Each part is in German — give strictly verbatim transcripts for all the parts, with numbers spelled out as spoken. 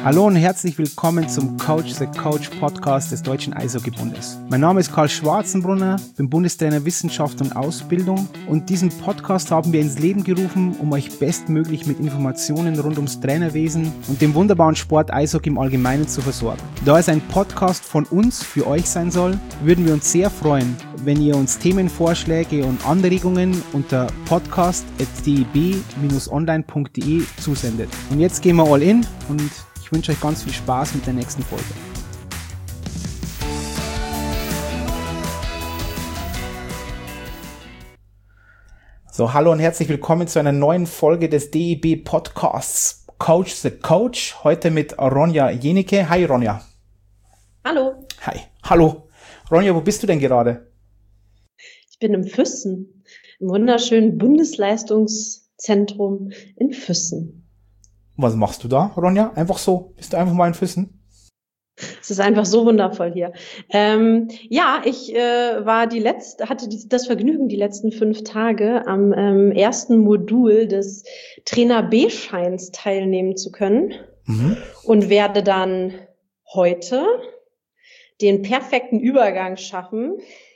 Hallo und herzlich willkommen zum Coach the Coach Podcast des Deutschen Eishockeybundes. Mein Name ist Karl Schwarzenbrunner, bin Bundestrainer Wissenschaft und Ausbildung und diesen Podcast haben wir ins Leben gerufen, um euch bestmöglich mit Informationen rund ums Trainerwesen und dem wunderbaren Sport Eishockey im Allgemeinen zu versorgen. Da es ein Podcast von uns für euch sein soll, würden wir uns sehr freuen, wenn ihr uns Themenvorschläge und Anregungen unter podcast at d e b dash online punkt d e zusendet. Und jetzt gehen wir all in und ich wünsche euch ganz viel Spaß mit der nächsten Folge. So, hallo und herzlich willkommen zu einer neuen Folge des D E B Podcasts Coach the Coach. Heute mit Ronja Jenicke. Hi Ronja. Hallo. Hi. Hallo. Ronja, wo bist du denn gerade? Ich bin im Füssen, im wunderschönen Bundesleistungszentrum in Füssen. Was machst du da, Ronja? Einfach so? Bist du einfach mal in Füssen? Es ist einfach so wundervoll hier. Ähm, ja, ich äh, war die letzte, hatte die, das Vergnügen, die letzten fünf Tage am ähm, ersten Modul des Trainer B-Scheins teilnehmen zu können mhm. und werde dann heute den perfekten Übergang schaffen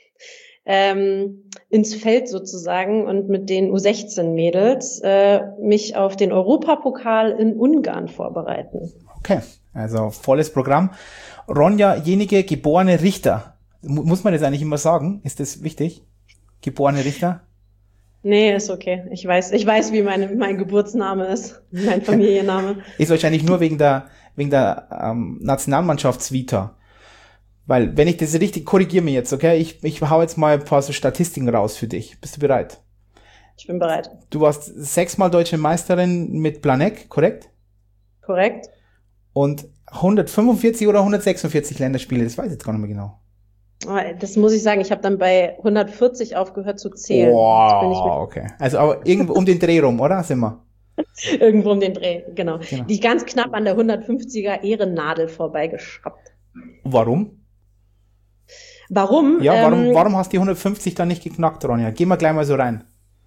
ähm, ins Feld sozusagen und mit den U sechzehn Mädels äh, mich auf den Europapokal in Ungarn vorbereiten. Okay, also volles Programm. Ronja Jenicke, geborene Richter. Muss man das eigentlich immer sagen? Ist das wichtig? Geborene Richter? Nee, ist okay. Ich weiß, ich weiß, wie meine, mein Geburtsname ist, mein Familienname. Ist wahrscheinlich nur wegen der, wegen der ähm, Nationalmannschaftsvita. Weil, wenn ich das richtig, korrigiere mich jetzt, okay? Ich, ich hau jetzt mal ein paar so Statistiken raus für dich. Bist du bereit? Ich bin bereit. Du warst sechsmal deutsche Meisterin mit Planegg, korrekt? Korrekt. Und hundertfünfundvierzig oder hundertsechsundvierzig Länderspiele, das weiß ich jetzt gar nicht mehr genau. Das muss ich sagen, ich habe dann bei hundertvierzig aufgehört zu zählen. Wow, bin ich okay. Also aber irgendwo um den Dreh rum, oder? Sind wir? Irgendwo um den Dreh, genau. genau. Die ganz knapp an der hundertfünfziger Ehrennadel vorbeigeschraubt. Warum? Warum? Ja, warum, ähm, warum hast du die hundertfünfzig dann nicht geknackt, Ronja? Geh mal gleich mal so rein.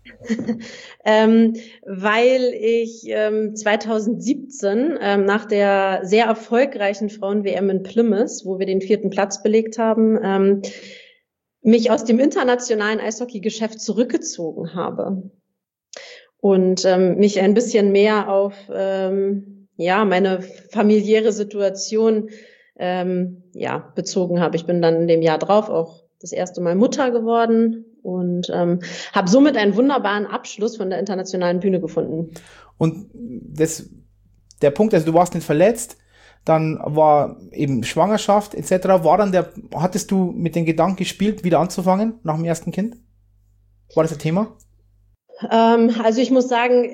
ähm, weil ich ähm, zweitausendsiebzehn ähm, nach der sehr erfolgreichen Frauen-W M in Plymouth, wo wir den vierten Platz belegt haben, ähm, mich aus dem internationalen Eishockey-Geschäft zurückgezogen habe und ähm, mich ein bisschen mehr auf ähm, ja meine familiäre Situation ähm, ja bezogen habe. Ich bin dann in dem Jahr drauf auch das erste Mal Mutter geworden und ähm, habe somit einen wunderbaren Abschluss von der internationalen Bühne gefunden. Und das, der Punkt, also du warst nicht verletzt, dann war eben Schwangerschaft et cetera. War dann der, hattest du mit dem Gedanken gespielt, wieder anzufangen nach dem ersten Kind? War das ein Thema? Ähm, also ich muss sagen,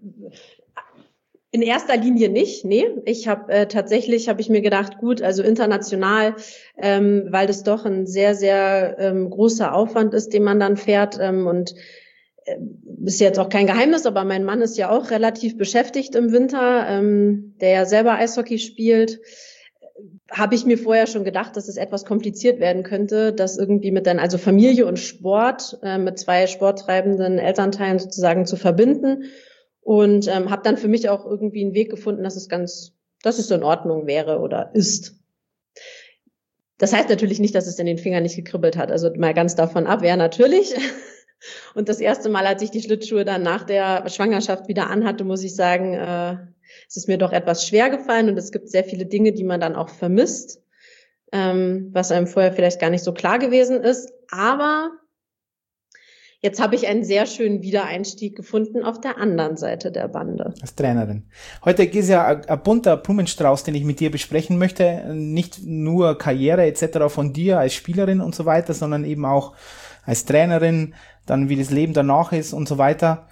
in erster Linie nicht, nee. Ich habe äh, tatsächlich, habe ich mir gedacht, gut, also international, ähm, weil das doch ein sehr, sehr ähm, großer Aufwand ist, den man dann fährt ähm, und äh, ist jetzt auch kein Geheimnis, aber mein Mann ist ja auch relativ beschäftigt im Winter, ähm, der ja selber Eishockey spielt. Habe ich mir vorher schon gedacht, dass es etwas kompliziert werden könnte, das irgendwie mit dann, also Familie und Sport, äh, mit zwei sporttreibenden Elternteilen sozusagen zu verbinden. Und ähm, habe dann für mich auch irgendwie einen Weg gefunden, dass es ganz, dass es so in Ordnung wäre oder ist. Das heißt natürlich nicht, dass es in den Fingern nicht gekribbelt hat. Also mal ganz davon ab, ja natürlich. Und das erste Mal, als ich die Schlittschuhe dann nach der Schwangerschaft wieder anhatte, muss ich sagen, äh, es ist mir doch etwas schwer gefallen und es gibt sehr viele Dinge, die man dann auch vermisst, ähm, was einem vorher vielleicht gar nicht so klar gewesen ist. Aber jetzt habe ich einen sehr schönen Wiedereinstieg gefunden auf der anderen Seite der Bande. Als Trainerin. Heute ist ja ein, ein bunter Blumenstrauß, den ich mit dir besprechen möchte. Nicht nur Karriere et cetera von dir als Spielerin und so weiter, sondern eben auch als Trainerin, dann wie das Leben danach ist und so weiter.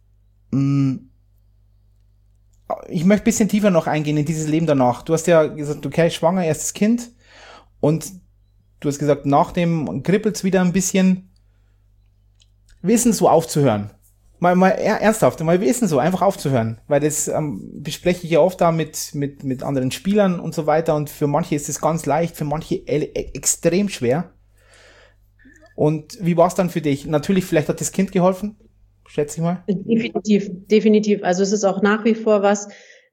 Ich möchte ein bisschen tiefer noch eingehen in dieses Leben danach. Du hast ja gesagt, okay, schwanger, erstes Kind und du hast gesagt, nach dem kribbelt's wieder ein bisschen. Wie ist denn so aufzuhören? Mal, mal ernsthaft, mal wie ist denn so, einfach aufzuhören? Weil das ähm, bespreche ich ja oft da mit, mit, mit anderen Spielern und so weiter und für manche ist es ganz leicht, für manche e- extrem schwer. Und wie war es dann für dich? Natürlich, vielleicht hat das Kind geholfen, schätze ich mal. Definitiv, definitiv. Also es ist auch nach wie vor was,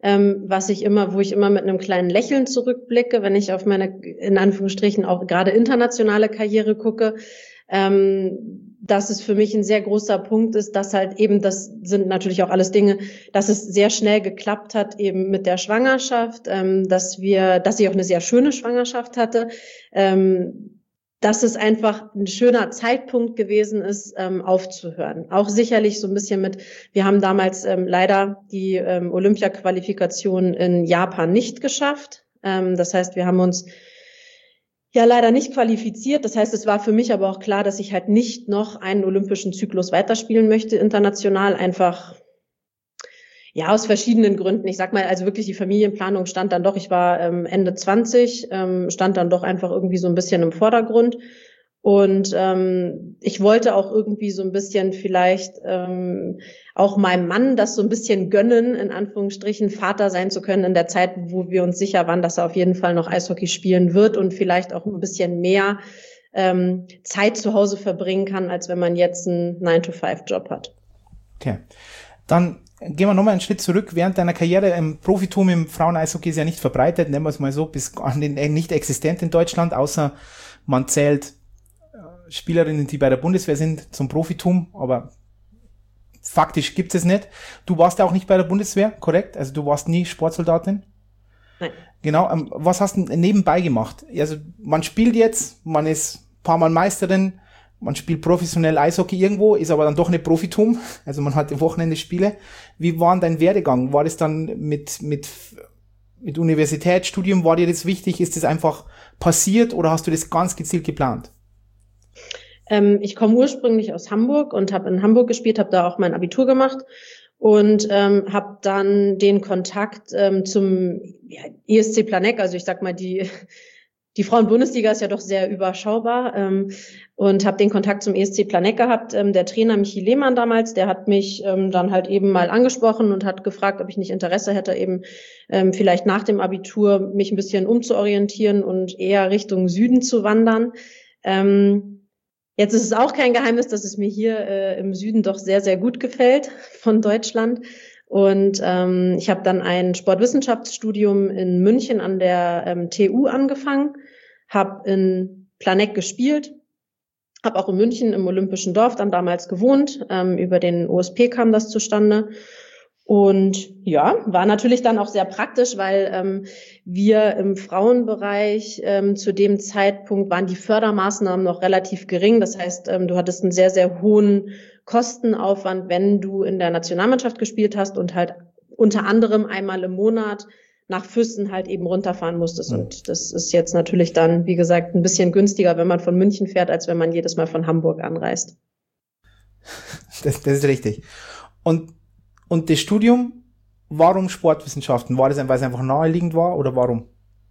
ähm, was ich immer, wo ich immer mit einem kleinen Lächeln zurückblicke, wenn ich auf meine, in Anführungsstrichen, auch gerade internationale Karriere gucke, ähm, dass es für mich ein sehr großer Punkt ist, dass halt eben, das sind natürlich auch alles Dinge, dass es sehr schnell geklappt hat eben mit der Schwangerschaft, ähm, dass wir, dass ich auch eine sehr schöne Schwangerschaft hatte, ähm, dass es einfach ein schöner Zeitpunkt gewesen ist, ähm, aufzuhören. Auch sicherlich so ein bisschen mit, wir haben damals ähm, leider die ähm, Olympia-Qualifikation in Japan nicht geschafft. Ähm, das heißt, wir haben uns ja leider nicht qualifiziert. Das heißt, es war für mich aber auch klar, dass ich halt nicht noch einen olympischen Zyklus weiterspielen möchte international, einfach ja, aus verschiedenen Gründen. Ich sag mal, also wirklich die Familienplanung stand dann doch, ich war ähm, Ende zwanzig, ähm, stand dann doch einfach irgendwie so ein bisschen im Vordergrund. Und ähm, ich wollte auch irgendwie so ein bisschen vielleicht ähm, auch meinem Mann das so ein bisschen gönnen, in Anführungsstrichen, Vater sein zu können in der Zeit, wo wir uns sicher waren, dass er auf jeden Fall noch Eishockey spielen wird und vielleicht auch ein bisschen mehr ähm, Zeit zu Hause verbringen kann, als wenn man jetzt einen nine to five Job hat. Okay, dann gehen wir nochmal einen Schritt zurück. Während deiner Karriere im Profitum im Frauen-Eishockey ist ja nicht verbreitet, nennen wir es mal so, bis an den nicht existent in Deutschland, außer man zählt Spielerinnen, die bei der Bundeswehr sind, zum Profitum, aber faktisch gibt es nicht. Du warst ja auch nicht bei der Bundeswehr, korrekt? Also du warst nie Sportsoldatin? Nein. Genau, ähm, was hast du nebenbei gemacht? Also man spielt jetzt, man ist ein paar Mal Meisterin, man spielt professionell Eishockey irgendwo, ist aber dann doch nicht Profitum, also man hat am Wochenende Spiele. Wie war denn dein Werdegang? War das dann mit mit mit Universitätsstudium, war dir das wichtig? Ist das einfach passiert oder hast du das ganz gezielt geplant? Ähm, ich komme ursprünglich aus Hamburg und habe in Hamburg gespielt, habe da auch mein Abitur gemacht und ähm, habe dann den Kontakt ähm, zum ja, E S C Planegg, also ich sag mal, die die Frauen-Bundesliga ist ja doch sehr überschaubar, ähm, und habe den Kontakt zum E S C Planegg gehabt. Ähm, der Trainer Michi Lehmann damals, der hat mich ähm, dann halt eben mal angesprochen und hat gefragt, ob ich nicht Interesse hätte, eben ähm, vielleicht nach dem Abitur mich ein bisschen umzuorientieren und eher Richtung Süden zu wandern. Ähm, jetzt ist es auch kein Geheimnis, dass es mir hier äh, im Süden doch sehr, sehr gut gefällt von Deutschland. Und ähm, ich habe dann ein Sportwissenschaftsstudium in München an der ähm, T U angefangen, habe in Planegg gespielt, habe auch in München im Olympischen Dorf dann damals gewohnt. Ähm, über den O S P kam das zustande. Und ja, war natürlich dann auch sehr praktisch, weil ähm, wir im Frauenbereich ähm, zu dem Zeitpunkt waren die Fördermaßnahmen noch relativ gering. Das heißt, ähm, du hattest einen sehr, sehr hohen Kostenaufwand, wenn du in der Nationalmannschaft gespielt hast und halt unter anderem einmal im Monat nach Füssen halt eben runterfahren musstest. Mhm. Und das ist jetzt natürlich dann, wie gesagt, ein bisschen günstiger, wenn man von München fährt, als wenn man jedes Mal von Hamburg anreist. Das, das ist richtig. Und Und das Studium, warum Sportwissenschaften? War das, weil es einfach naheliegend war oder warum?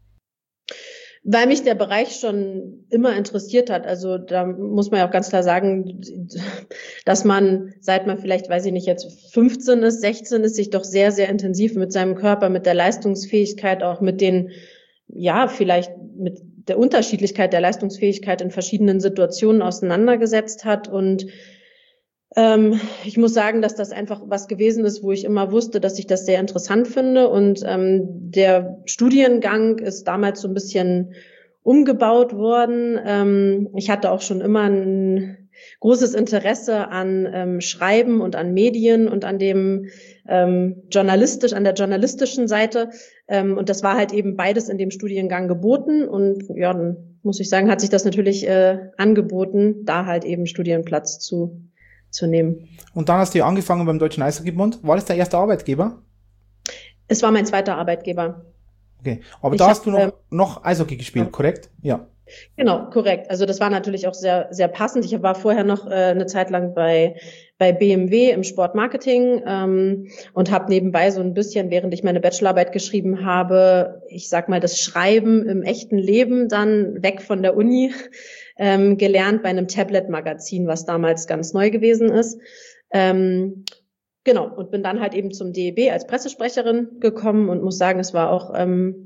Weil mich der Bereich schon immer interessiert hat. Also da muss man ja auch ganz klar sagen, dass man, seit man vielleicht, weiß ich nicht, jetzt fünfzehn ist, sechzehn ist, sich doch sehr, sehr intensiv mit seinem Körper, mit der Leistungsfähigkeit, auch mit den, ja, vielleicht mit der Unterschiedlichkeit der Leistungsfähigkeit in verschiedenen Situationen auseinandergesetzt hat. Und Ähm, ich muss sagen, dass das einfach was gewesen ist, wo ich immer wusste, dass ich das sehr interessant finde. Und ähm, der Studiengang ist damals so ein bisschen umgebaut worden. Ähm, ich hatte auch schon immer ein großes Interesse an ähm, Schreiben und an Medien und an dem ähm, journalistisch, an der journalistischen Seite. Ähm, und das war halt eben beides in dem Studiengang geboten. Und ja, dann muss ich sagen, hat sich das natürlich äh, angeboten, da halt eben Studienplatz zu zu nehmen. Und dann hast du ja angefangen beim Deutschen Eishockeybund. War das der erste Arbeitgeber? Es war mein zweiter Arbeitgeber. Okay, aber ich da hast hab, du noch, ähm, noch Eishockey gespielt, ja. Korrekt? Ja. Genau, korrekt. Also das war natürlich auch sehr, sehr passend. Ich war vorher noch äh, eine Zeit lang bei bei B M W im Sportmarketing ähm, und habe nebenbei so ein bisschen, während ich meine Bachelorarbeit geschrieben habe, ich sag mal, das Schreiben im echten Leben dann weg von der Uni ähm, gelernt bei einem Tablet-Magazin, was damals ganz neu gewesen ist. Ähm, genau, und bin dann halt eben zum D E B als Pressesprecherin gekommen und muss sagen, es war auch ähm,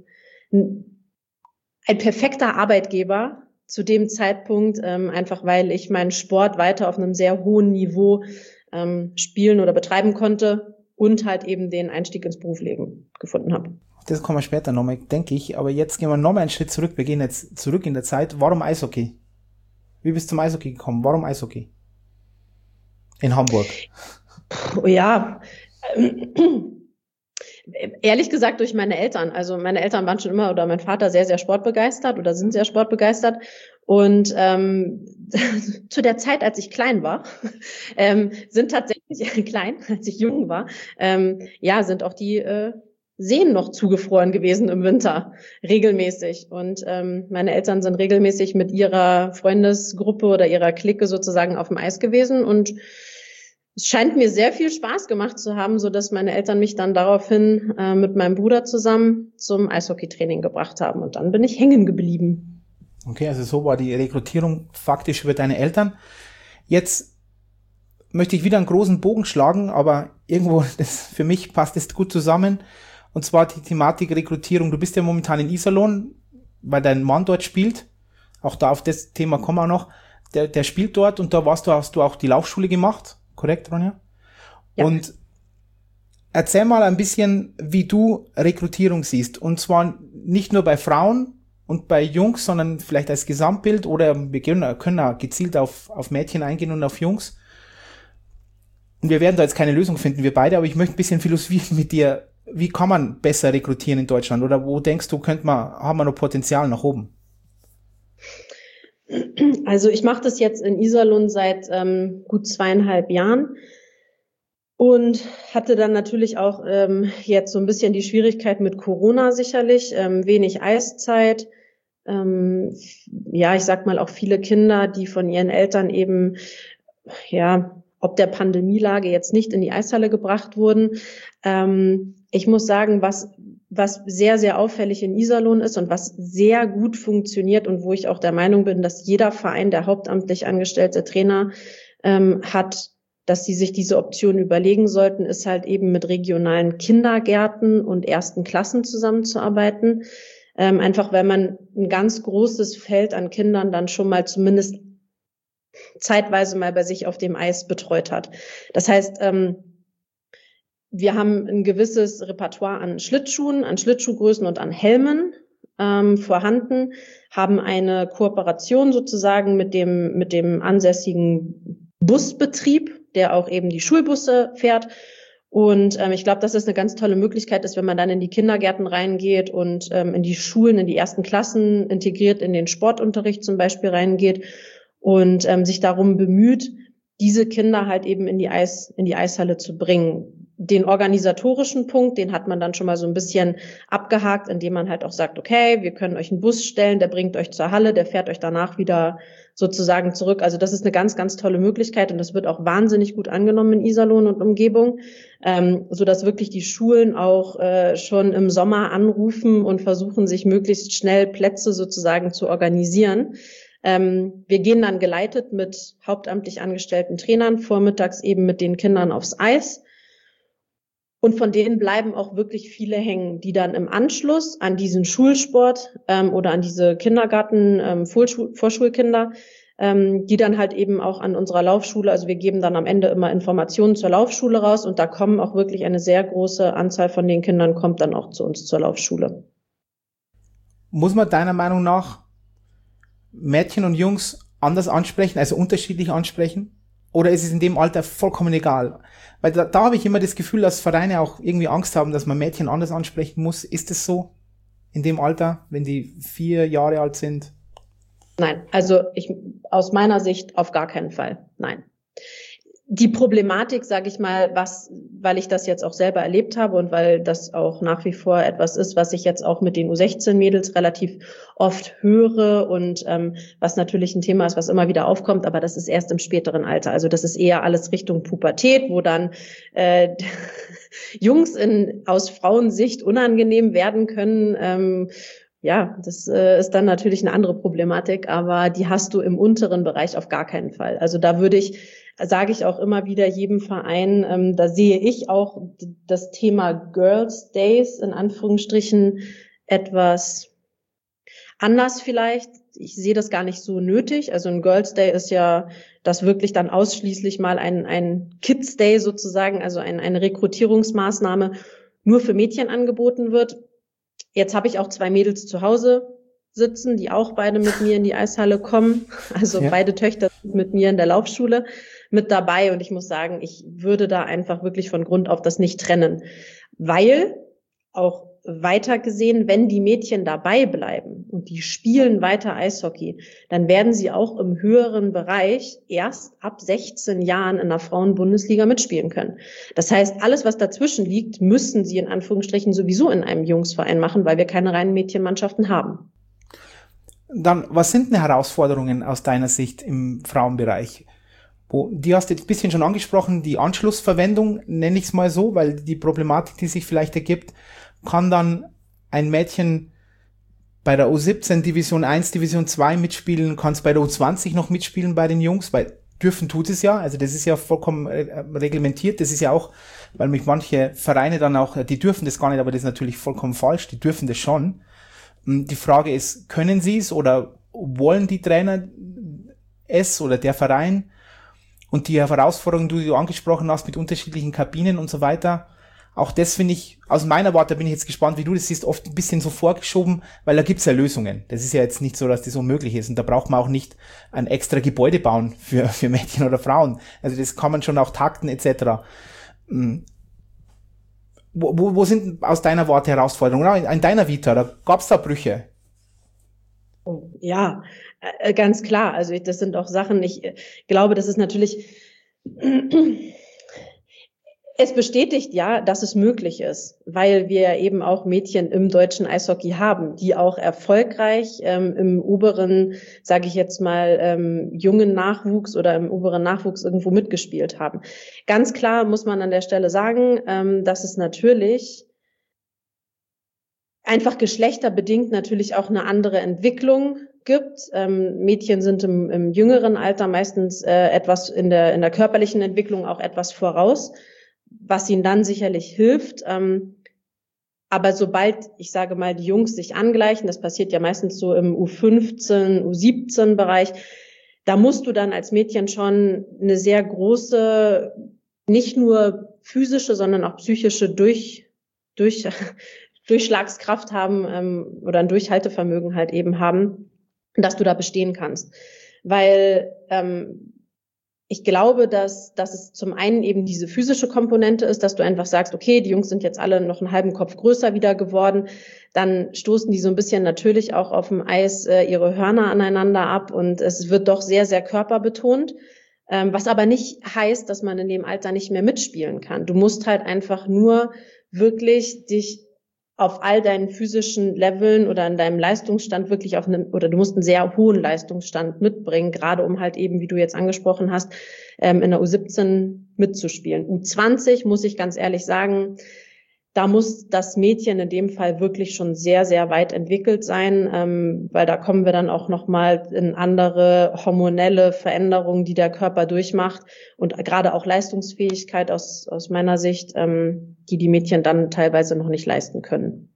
ein perfekter Arbeitgeber zu dem Zeitpunkt, ähm, einfach weil ich meinen Sport weiter auf einem sehr hohen Niveau ähm, spielen oder betreiben konnte. und halt eben den Einstieg ins Berufsleben gefunden habe. Das kommen wir später nochmal, denke ich. Aber jetzt gehen wir nochmal einen Schritt zurück. Wir gehen jetzt zurück in der Zeit. Warum Eishockey? Wie bist du zum Eishockey gekommen? Warum Eishockey? In Hamburg. Oh ja, ehrlich gesagt durch meine Eltern. Also meine Eltern waren schon immer, oder mein Vater sehr, sehr sportbegeistert oder sind sehr sportbegeistert. Und ähm, zu der Zeit, als ich klein war, ähm, sind tatsächlich klein, als ich jung war, ähm, ja, sind auch die äh, Seen noch zugefroren gewesen im Winter, regelmäßig. Und ähm, meine Eltern sind regelmäßig mit ihrer Freundesgruppe oder ihrer Clique sozusagen auf dem Eis gewesen. Und es scheint mir sehr viel Spaß gemacht zu haben, so dass meine Eltern mich dann daraufhin äh, mit meinem Bruder zusammen zum Eishockeytraining gebracht haben. Und dann bin ich hängen geblieben. Okay, also so war die Rekrutierung faktisch über deine Eltern. Jetzt möchte ich wieder einen großen Bogen schlagen, aber irgendwo, das, für mich passt das gut zusammen. Und zwar die Thematik Rekrutierung. Du bist ja momentan in Iserlohn, weil dein Mann dort spielt. Auch da auf das Thema kommen wir noch. Der, der spielt dort und da warst du, hast du auch die Laufschule gemacht. Korrekt, Ronja? Ja. Und erzähl mal ein bisschen, wie du Rekrutierung siehst. Und zwar nicht nur bei Frauen und bei Jungs, sondern vielleicht als Gesamtbild, oder wir können, können auch gezielt auf, auf Mädchen eingehen und auf Jungs. Und wir werden da jetzt keine Lösung finden, wir beide, aber ich möchte ein bisschen philosophieren mit dir. Wie kann man besser rekrutieren in Deutschland? Oder wo denkst du, könnte man, haben wir noch Potenzial nach oben? Also ich mache das jetzt in Iserlohn seit ähm, gut zweieinhalb Jahren und hatte dann natürlich auch ähm, jetzt so ein bisschen die Schwierigkeit mit Corona sicherlich, ähm, wenig Eiszeit. Ähm, ja, ich sag mal auch viele Kinder, die von ihren Eltern eben, ja, ob der Pandemielage jetzt nicht in die Eishalle gebracht wurden. Ähm, ich muss sagen, was was sehr, sehr auffällig in Iserlohn ist und was sehr gut funktioniert und wo ich auch der Meinung bin, dass jeder Verein, der hauptamtlich angestellte Trainer ähm, hat, dass sie sich diese Option überlegen sollten, ist halt eben mit regionalen Kindergärten und ersten Klassen zusammenzuarbeiten. Ähm, einfach weil man ein ganz großes Feld an Kindern dann schon mal zumindest zeitweise mal bei sich auf dem Eis betreut hat. Das heißt, ähm, wir haben ein gewisses Repertoire an Schlittschuhen, an Schlittschuhgrößen und an Helmen ähm, vorhanden, haben eine Kooperation sozusagen mit dem mit dem ansässigen Busbetrieb, der auch eben die Schulbusse fährt. Und ähm, ich glaube, dass das eine ganz tolle Möglichkeit ist, wenn man dann in die Kindergärten reingeht und ähm, in die Schulen, in die ersten Klassen integriert, in den Sportunterricht zum Beispiel reingeht und ähm, sich darum bemüht, diese Kinder halt eben in die Eis in die Eishalle zu bringen. Den organisatorischen Punkt, den hat man dann schon mal so ein bisschen abgehakt, indem man halt auch sagt, okay, wir können euch einen Bus stellen, der bringt euch zur Halle, der fährt euch danach wieder sozusagen zurück. Also das ist eine ganz, ganz tolle Möglichkeit und das wird auch wahnsinnig gut angenommen in Iserlohn und Umgebung, ähm, so dass wirklich die Schulen auch äh, schon im Sommer anrufen und versuchen, sich möglichst schnell Plätze sozusagen zu organisieren. Ähm, wir gehen dann geleitet mit hauptamtlich angestellten Trainern vormittags eben mit den Kindern aufs Eis. Und von denen bleiben auch wirklich viele hängen, die dann im Anschluss an diesen Schulsport ähm, oder an diese Kindergarten, ähm, Vorschul- Vorschulkinder, ähm, die dann halt eben auch an unserer Laufschule, also wir geben dann am Ende immer Informationen zur Laufschule raus und da kommen auch wirklich eine sehr große Anzahl von den Kindern kommt dann auch zu uns zur Laufschule. Muss man deiner Meinung nach Mädchen und Jungs anders ansprechen, also unterschiedlich ansprechen? Oder ist es in dem Alter vollkommen egal? Weil da, da habe ich immer das Gefühl, dass Vereine auch irgendwie Angst haben, dass man Mädchen anders ansprechen muss. Ist es so in dem Alter, wenn die vier Jahre alt sind? Nein, also ich aus meiner Sicht auf gar keinen Fall. Nein. Die Problematik, sage ich mal, was, weil ich das jetzt auch selber erlebt habe und weil das auch nach wie vor etwas ist, was ich jetzt auch mit den U sechzehn Mädels relativ oft höre und ähm, was natürlich ein Thema ist, was immer wieder aufkommt, aber das ist erst im späteren Alter. Also das ist eher alles Richtung Pubertät, wo dann äh, Jungs in aus Frauensicht unangenehm werden können. Ähm, Ja, das äh, ist dann natürlich eine andere Problematik, aber die hast du im unteren Bereich auf gar keinen Fall. Also da würde ich, sage ich auch immer wieder jedem Verein, ähm, da sehe ich auch d- das Thema Girls Days in Anführungsstrichen etwas anders vielleicht. ich sehe das gar nicht so nötig. Also ein Girls Day ist ja das wirklich dann ausschließlich mal ein, ein Kids Day sozusagen, also ein, eine Rekrutierungsmaßnahme nur für Mädchen angeboten wird. Jetzt habe ich auch zwei Mädels zu Hause sitzen, die auch beide mit mir in die Eishalle kommen. Also ja. Beide Töchter sind mit mir in der Laufschule mit dabei. Und ich muss sagen, ich würde da einfach wirklich von Grund auf das nicht trennen. Weil auch weiter gesehen, wenn die Mädchen dabei bleiben und die spielen weiter Eishockey, dann werden sie auch im höheren Bereich erst ab sechzehn Jahren in der Frauenbundesliga mitspielen können. Das heißt, alles, was dazwischen liegt, müssen sie in Anführungsstrichen sowieso in einem Jungsverein machen, weil wir keine reinen Mädchenmannschaften haben. Dann, was sind denn Herausforderungen aus deiner Sicht im Frauenbereich? Wo, die hast du jetzt ein bisschen schon angesprochen, die Anschlussverwendung, nenne ich es mal so, weil die Problematik, die sich vielleicht ergibt, kann dann ein Mädchen bei der U siebzehn Division eins, Division zwei mitspielen, kann es bei der U zwanzig noch mitspielen bei den Jungs, weil dürfen tut es ja, also das ist ja vollkommen äh, reglementiert, das ist ja auch, weil mich manche Vereine dann auch, die dürfen das gar nicht, aber das ist natürlich vollkommen falsch, die dürfen das schon. Die Frage ist, können sie es oder wollen die Trainer es oder der Verein? Und die Herausforderungen, die du angesprochen hast mit unterschiedlichen Kabinen und so weiter, auch das finde ich, aus meiner Warte bin ich jetzt gespannt, wie du das siehst, oft ein bisschen so vorgeschoben, weil da gibt's ja Lösungen. Das ist ja jetzt nicht so, dass das unmöglich ist und da braucht man auch nicht ein extra Gebäude bauen für für Mädchen oder Frauen. Also das kann man schon auch takten et cetera. Wo, wo, wo sind aus deiner Warte Herausforderungen? In deiner Vita, da gab's da Brüche? Ja, ganz klar. Also das sind auch Sachen, ich glaube, das ist natürlich... Es bestätigt ja, dass es möglich ist, weil wir eben auch Mädchen im deutschen Eishockey haben, die auch erfolgreich ähm, im oberen, sage ich jetzt mal, ähm, jungen Nachwuchs oder im oberen Nachwuchs irgendwo mitgespielt haben. Ganz klar muss man an der Stelle sagen, ähm, dass es natürlich einfach geschlechterbedingt natürlich auch eine andere Entwicklung gibt. Ähm, Mädchen sind im, im jüngeren Alter meistens äh, etwas in der in der körperlichen Entwicklung auch etwas voraus, was ihnen dann sicherlich hilft. Ähm, aber sobald, ich sage mal, die Jungs sich angleichen, das passiert ja meistens so im U fünfzehn, U siebzehn Bereich, da musst du dann als Mädchen schon eine sehr große, nicht nur physische, sondern auch psychische Durch, durch, Durchschlagskraft haben ähm, oder ein Durchhaltevermögen halt eben haben, dass du da bestehen kannst. Weil ähm, ich glaube, dass, dass es zum einen eben diese physische Komponente ist, dass du einfach sagst, okay, die Jungs sind jetzt alle noch einen halben Kopf größer wieder geworden, dann stoßen die so ein bisschen natürlich auch auf dem Eis äh, ihre Hörner aneinander ab und es wird doch sehr, sehr körperbetont, ähm, was aber nicht heißt, dass man in dem Alter nicht mehr mitspielen kann. Du musst halt einfach nur wirklich dich auf all deinen physischen Leveln oder in deinem Leistungsstand wirklich auf einen, oder du musst einen sehr hohen Leistungsstand mitbringen, gerade um halt eben, wie du jetzt angesprochen hast, ähm, in der U siebzehn mitzuspielen. U zwanzig, muss ich ganz ehrlich sagen, da muss das Mädchen in dem Fall wirklich schon sehr, sehr weit entwickelt sein, ähm, weil da kommen wir dann auch nochmal in andere hormonelle Veränderungen, die der Körper durchmacht und gerade auch Leistungsfähigkeit aus, aus meiner Sicht, ähm, die die Mädchen dann teilweise noch nicht leisten können.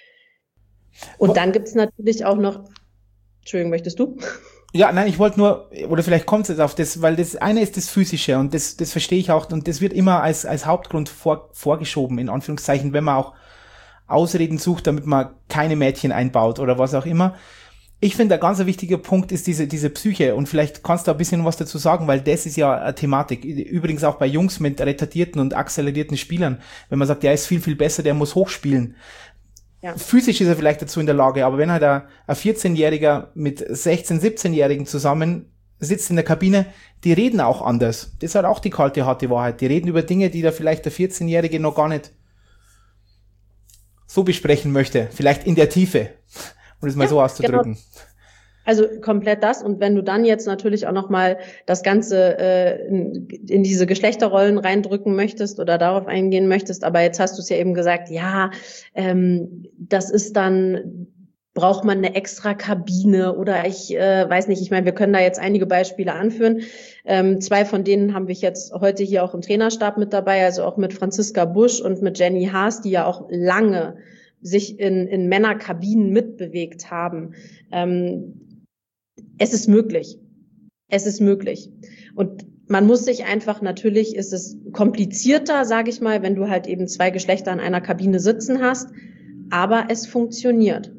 Und dann gibt's natürlich auch noch, Entschuldigung, möchtest du? Ja, nein, ich wollte nur, oder vielleicht kommt es jetzt auf das, weil das eine ist das Physische und das das verstehe ich auch und das wird immer als als Hauptgrund vor, vorgeschoben, in Anführungszeichen, wenn man auch Ausreden sucht, damit man keine Mädchen einbaut oder was auch immer. Ich finde, ein ganz wichtiger Punkt ist diese diese Psyche und vielleicht kannst du ein bisschen was dazu sagen, weil das ist ja eine Thematik. Übrigens auch bei Jungs mit retardierten und accelerierten Spielern, wenn man sagt, der ist viel, viel besser, der muss hochspielen. Ja. Physisch ist er vielleicht dazu in der Lage, aber wenn halt ein, ein vierzehnjähriger mit sechzehn-, siebzehnjährigen zusammen sitzt in der Kabine, die reden auch anders. Das ist halt auch die kalte, harte Wahrheit. Die reden über Dinge, die da vielleicht der vierzehnjährige noch gar nicht so besprechen möchte. Vielleicht in der Tiefe, um es mal ja, so auszudrücken. Genau. Also komplett das. Und wenn du dann jetzt natürlich auch nochmal das Ganze äh, in, in diese Geschlechterrollen reindrücken möchtest oder darauf eingehen möchtest, aber jetzt hast du es ja eben gesagt, ja, ähm, das ist dann, braucht man eine extra Kabine oder ich äh, weiß nicht, ich meine, wir können da jetzt einige Beispiele anführen. Ähm, zwei von denen haben wir jetzt heute hier auch im Trainerstab mit dabei, also auch mit Franziska Busch und mit Jenny Haas, die ja auch lange sich in, in Männerkabinen mitbewegt haben. Ähm, es ist möglich. Es ist möglich. Und man muss sich einfach, natürlich ist es komplizierter, sage ich mal, wenn du halt eben zwei Geschlechter in einer Kabine sitzen hast, aber es funktioniert.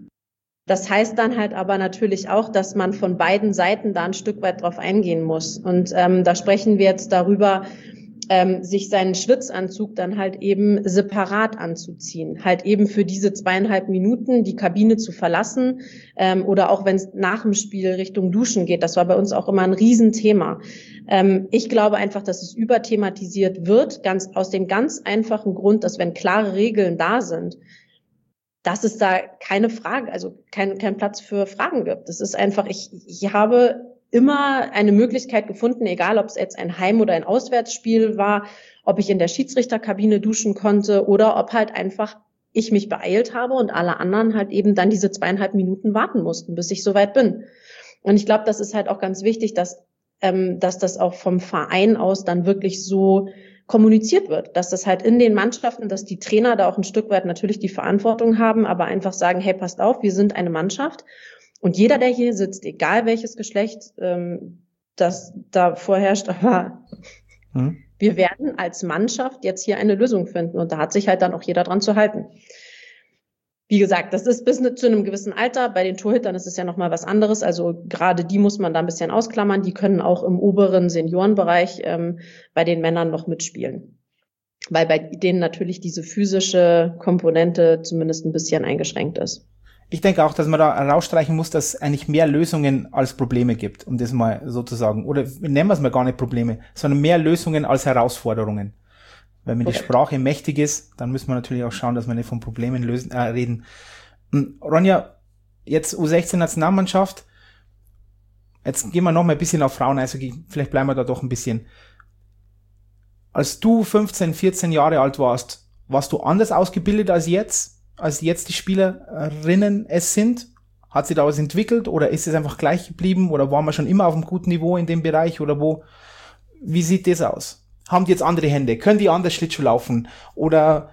Das heißt dann halt aber natürlich auch, dass man von beiden Seiten da ein Stück weit drauf eingehen muss. Und ähm, da sprechen wir jetzt darüber, ähm, sich seinen Schwitzanzug dann halt eben separat anzuziehen. Halt eben für diese zweieinhalb Minuten die Kabine zu verlassen ähm, oder auch wenn es nach dem Spiel Richtung Duschen geht. Das war bei uns auch immer ein Riesenthema. Ähm, ich glaube einfach, dass es überthematisiert wird, ganz aus dem ganz einfachen Grund, dass wenn klare Regeln da sind, dass es da keine Frage, also kein, kein Platz für Fragen gibt. Das ist einfach, ich, ich habe immer eine Möglichkeit gefunden, egal ob es jetzt ein Heim- oder ein Auswärtsspiel war, ob ich in der Schiedsrichterkabine duschen konnte oder ob halt einfach ich mich beeilt habe und alle anderen halt eben dann diese zweieinhalb Minuten warten mussten, bis ich soweit bin. Und ich glaube, das ist halt auch ganz wichtig, dass, ähm, dass das auch vom Verein aus dann wirklich so kommuniziert wird, dass das halt in den Mannschaften, dass die Trainer da auch ein Stück weit natürlich die Verantwortung haben, aber einfach sagen, hey, passt auf, wir sind eine Mannschaft und jeder, der hier sitzt, egal welches Geschlecht ähm, das da vorherrscht, aber hm. wir werden als Mannschaft jetzt hier eine Lösung finden und da hat sich halt dann auch jeder dran zu halten. Wie gesagt, das ist bis zu einem gewissen Alter. Bei den Torhütern ist es ja nochmal was anderes. Also gerade die muss man da ein bisschen ausklammern. Die können auch im oberen Seniorenbereich ähm, bei den Männern noch mitspielen. Weil bei denen natürlich diese physische Komponente zumindest ein bisschen eingeschränkt ist. Ich denke auch, dass man da herausstreichen muss, dass es eigentlich mehr Lösungen als Probleme gibt, um das mal so zu sagen. Oder nennen wir es mal gar nicht Probleme, sondern mehr Lösungen als Herausforderungen. Wenn mir die Sprache mächtig ist, dann müssen wir natürlich auch schauen, dass wir nicht von Problemen lösen, äh, reden. Ronja, jetzt U sechzehn Nationalmannschaft. Jetzt gehen wir noch mal ein bisschen auf Frauen, also vielleicht bleiben wir da doch ein bisschen. Als du fünfzehn, vierzehn Jahre alt warst, warst du anders ausgebildet als jetzt, als jetzt die Spielerinnen es sind? Hat sich da was entwickelt oder ist es einfach gleich geblieben oder waren wir schon immer auf einem guten Niveau in dem Bereich oder wo? Wie sieht das aus? Haben die jetzt andere Hände? Können die anders Schlittschuh laufen? Oder,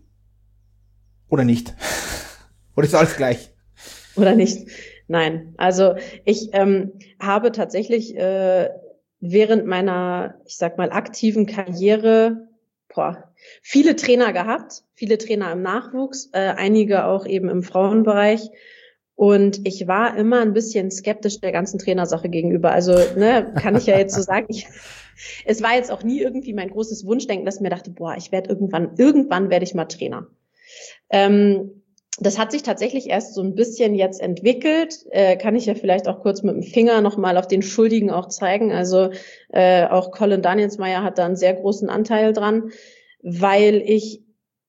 oder nicht? Oder ist alles gleich? Oder nicht? Nein. Also ich ähm, habe tatsächlich äh, während meiner, ich sag mal, aktiven Karriere boah, viele Trainer gehabt, viele Trainer im Nachwuchs, äh, einige auch eben im Frauenbereich. Und ich war immer ein bisschen skeptisch der ganzen Trainersache gegenüber. Also ne, kann ich ja jetzt so sagen, ich es war jetzt auch nie irgendwie mein großes Wunschdenken, dass ich mir dachte, boah, ich werde irgendwann, irgendwann werde ich mal Trainer. Ähm, das hat sich tatsächlich erst so ein bisschen jetzt entwickelt. Äh, kann ich ja vielleicht auch kurz mit dem Finger nochmal auf den Schuldigen auch zeigen. Also äh, auch Colin Danielsmeyer hat da einen sehr großen Anteil dran, weil ich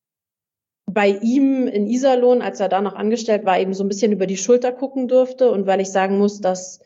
bei ihm in Iserlohn, als er da noch angestellt war, eben so ein bisschen über die Schulter gucken durfte und weil ich sagen muss, dass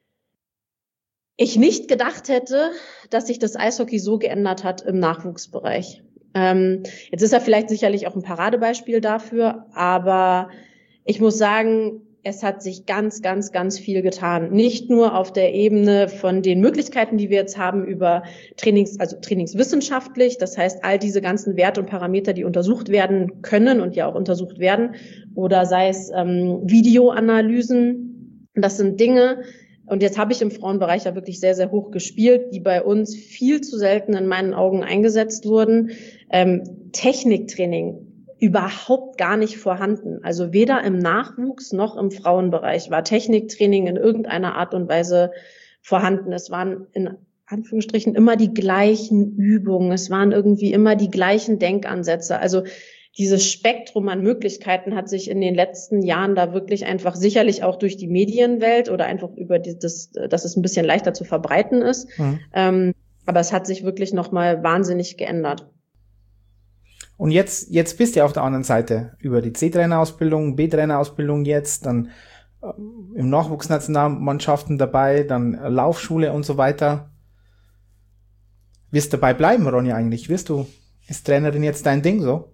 ich nicht gedacht hätte, dass sich das Eishockey so geändert hat im Nachwuchsbereich. Ähm, jetzt ist er vielleicht sicherlich auch ein Paradebeispiel dafür, aber ich muss sagen, es hat sich ganz, ganz, ganz viel getan. Nicht nur auf der Ebene von den Möglichkeiten, die wir jetzt haben über Trainings, also trainingswissenschaftlich, das heißt all diese ganzen Werte und Parameter, die untersucht werden können und ja auch untersucht werden, oder sei es ähm, Videoanalysen. Das sind Dinge, und jetzt habe ich im Frauenbereich ja wirklich sehr, sehr hoch gespielt, die bei uns viel zu selten in meinen Augen eingesetzt wurden. Ähm, Techniktraining überhaupt gar nicht vorhanden. Also weder im Nachwuchs noch im Frauenbereich war Techniktraining in irgendeiner Art und Weise vorhanden. Es waren in Anführungsstrichen immer die gleichen Übungen. Es waren irgendwie immer die gleichen Denkansätze. Also dieses Spektrum an Möglichkeiten hat sich in den letzten Jahren da wirklich einfach sicherlich auch durch die Medienwelt oder einfach über die, das, dass es ein bisschen leichter zu verbreiten ist. Mhm. Ähm, aber es hat sich wirklich nochmal wahnsinnig geändert. Und jetzt, jetzt bist du auf der anderen Seite über die C-Trainer-Ausbildung, B-Trainer-Ausbildung jetzt, dann äh, im Nachwuchsnationalmannschaften dabei, dann Laufschule und so weiter. Wirst du dabei bleiben, Ronja, eigentlich? Wirst du, ist Trainerin jetzt dein Ding so?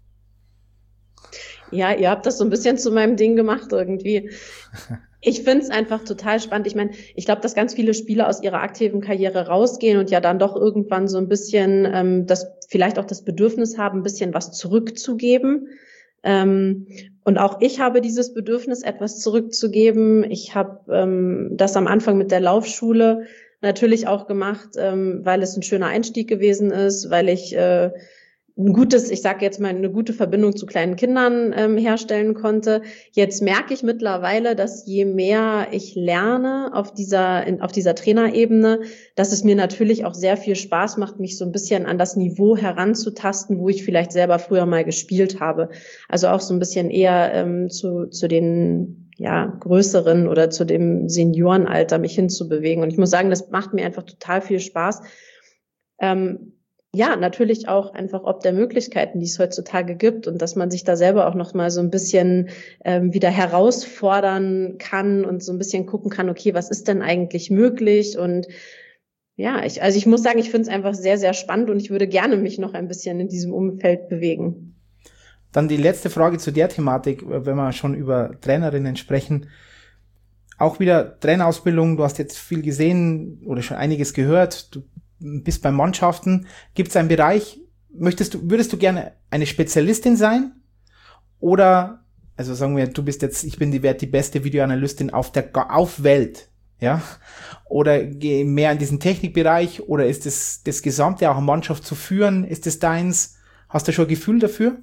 Ja, ihr habt das so ein bisschen zu meinem Ding gemacht irgendwie. Ich finde es einfach total spannend. Ich meine, ich glaube, dass ganz viele Spieler aus ihrer aktiven Karriere rausgehen und ja dann doch irgendwann so ein bisschen ähm, das vielleicht auch das Bedürfnis haben, ein bisschen was zurückzugeben. Ähm, und auch ich habe dieses Bedürfnis, etwas zurückzugeben. Ich habe ähm, das am Anfang mit der Laufschule natürlich auch gemacht, ähm, weil es ein schöner Einstieg gewesen ist, weil ich äh, ein gutes, ich sage jetzt mal, eine gute Verbindung zu kleinen Kindern ähm, herstellen konnte. Jetzt merke ich mittlerweile, dass je mehr ich lerne auf dieser in, auf dieser Trainerebene, dass es mir natürlich auch sehr viel Spaß macht, mich so ein bisschen an das Niveau heranzutasten, wo ich vielleicht selber früher mal gespielt habe. Also auch so ein bisschen eher ähm, zu zu den ja größeren oder zu dem Seniorenalter mich hinzubewegen. Und ich muss sagen, das macht mir einfach total viel Spaß. Ähm, Ja, natürlich auch einfach ob der Möglichkeiten, die es heutzutage gibt und dass man sich da selber auch noch mal so ein bisschen ähm, wieder herausfordern kann und so ein bisschen gucken kann, okay, was ist denn eigentlich möglich? Und ja, ich, also ich muss sagen, ich finde es einfach sehr, sehr spannend und ich würde gerne mich noch ein bisschen in diesem Umfeld bewegen. Dann die letzte Frage zu der Thematik, wenn wir schon über Trainerinnen sprechen. Auch wieder Trainerausbildung, du hast jetzt viel gesehen oder schon einiges gehört, du bist bei Mannschaften. Gibt es einen Bereich, möchtest du, würdest du gerne eine Spezialistin sein? Oder, also sagen wir, du bist jetzt, ich bin die, die beste Videoanalystin auf der, auf Welt, ja? Oder geh mehr in diesen Technikbereich? Oder ist es das Gesamte, auch eine Mannschaft zu führen? Ist es deins? Hast du schon ein Gefühl dafür?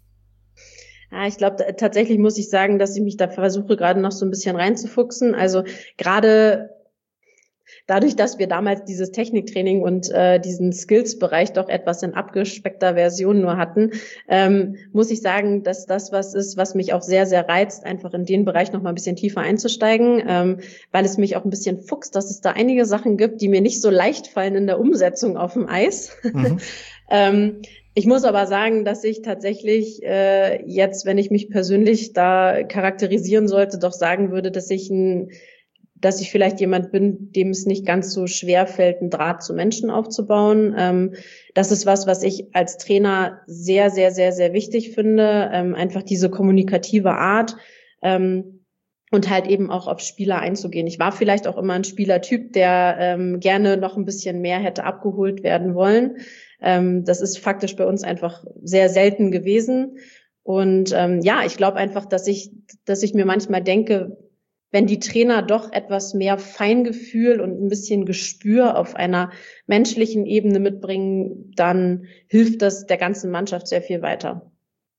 Ja, ich glaube, tatsächlich muss ich sagen, dass ich mich da versuche, gerade noch so ein bisschen reinzufuchsen. Also gerade dadurch, dass wir damals dieses Techniktraining und äh, diesen Skills-Bereich doch etwas in abgespeckter Version nur hatten, ähm, muss ich sagen, dass das was ist, was mich auch sehr, sehr reizt, einfach in den Bereich noch mal ein bisschen tiefer einzusteigen, ähm, weil es mich auch ein bisschen fuchst, dass es da einige Sachen gibt, die mir nicht so leicht fallen in der Umsetzung auf dem Eis. Mhm. ähm, Ich muss aber sagen, dass ich tatsächlich äh, jetzt, wenn ich mich persönlich da charakterisieren sollte, doch sagen würde, dass ich ein dass ich vielleicht jemand bin, dem es nicht ganz so schwer fällt, einen Draht zu Menschen aufzubauen. Ähm, das ist was, was ich als Trainer sehr, sehr, sehr, sehr wichtig finde. Ähm, einfach diese kommunikative Art ähm, und halt eben auch auf Spieler einzugehen. Ich war vielleicht auch immer ein Spielertyp, der ähm, gerne noch ein bisschen mehr hätte abgeholt werden wollen. Ähm, das ist faktisch bei uns einfach sehr selten gewesen. Und ähm, ja, ich glaube einfach, dass ich, dass ich mir manchmal denke, wenn die Trainer doch etwas mehr Feingefühl und ein bisschen Gespür auf einer menschlichen Ebene mitbringen, dann hilft das der ganzen Mannschaft sehr viel weiter.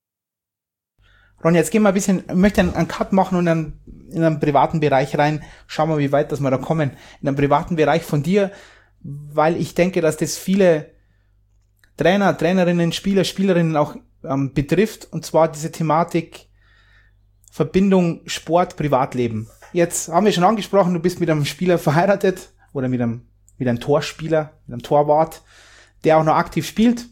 Ronja, jetzt gehen wir ein bisschen, ich möchte einen, einen Cut machen und dann in einen privaten Bereich rein. Schauen wir, wie weit dass wir da kommen. In einen privaten Bereich von dir, weil ich denke, dass das viele Trainer, Trainerinnen, Spieler, Spielerinnen auch ähm, betrifft. Und zwar diese Thematik Verbindung Sport, Privatleben. Jetzt haben wir schon angesprochen, du bist mit einem Spieler verheiratet oder mit einem, mit einem Torspieler, mit einem Torwart, der auch noch aktiv spielt.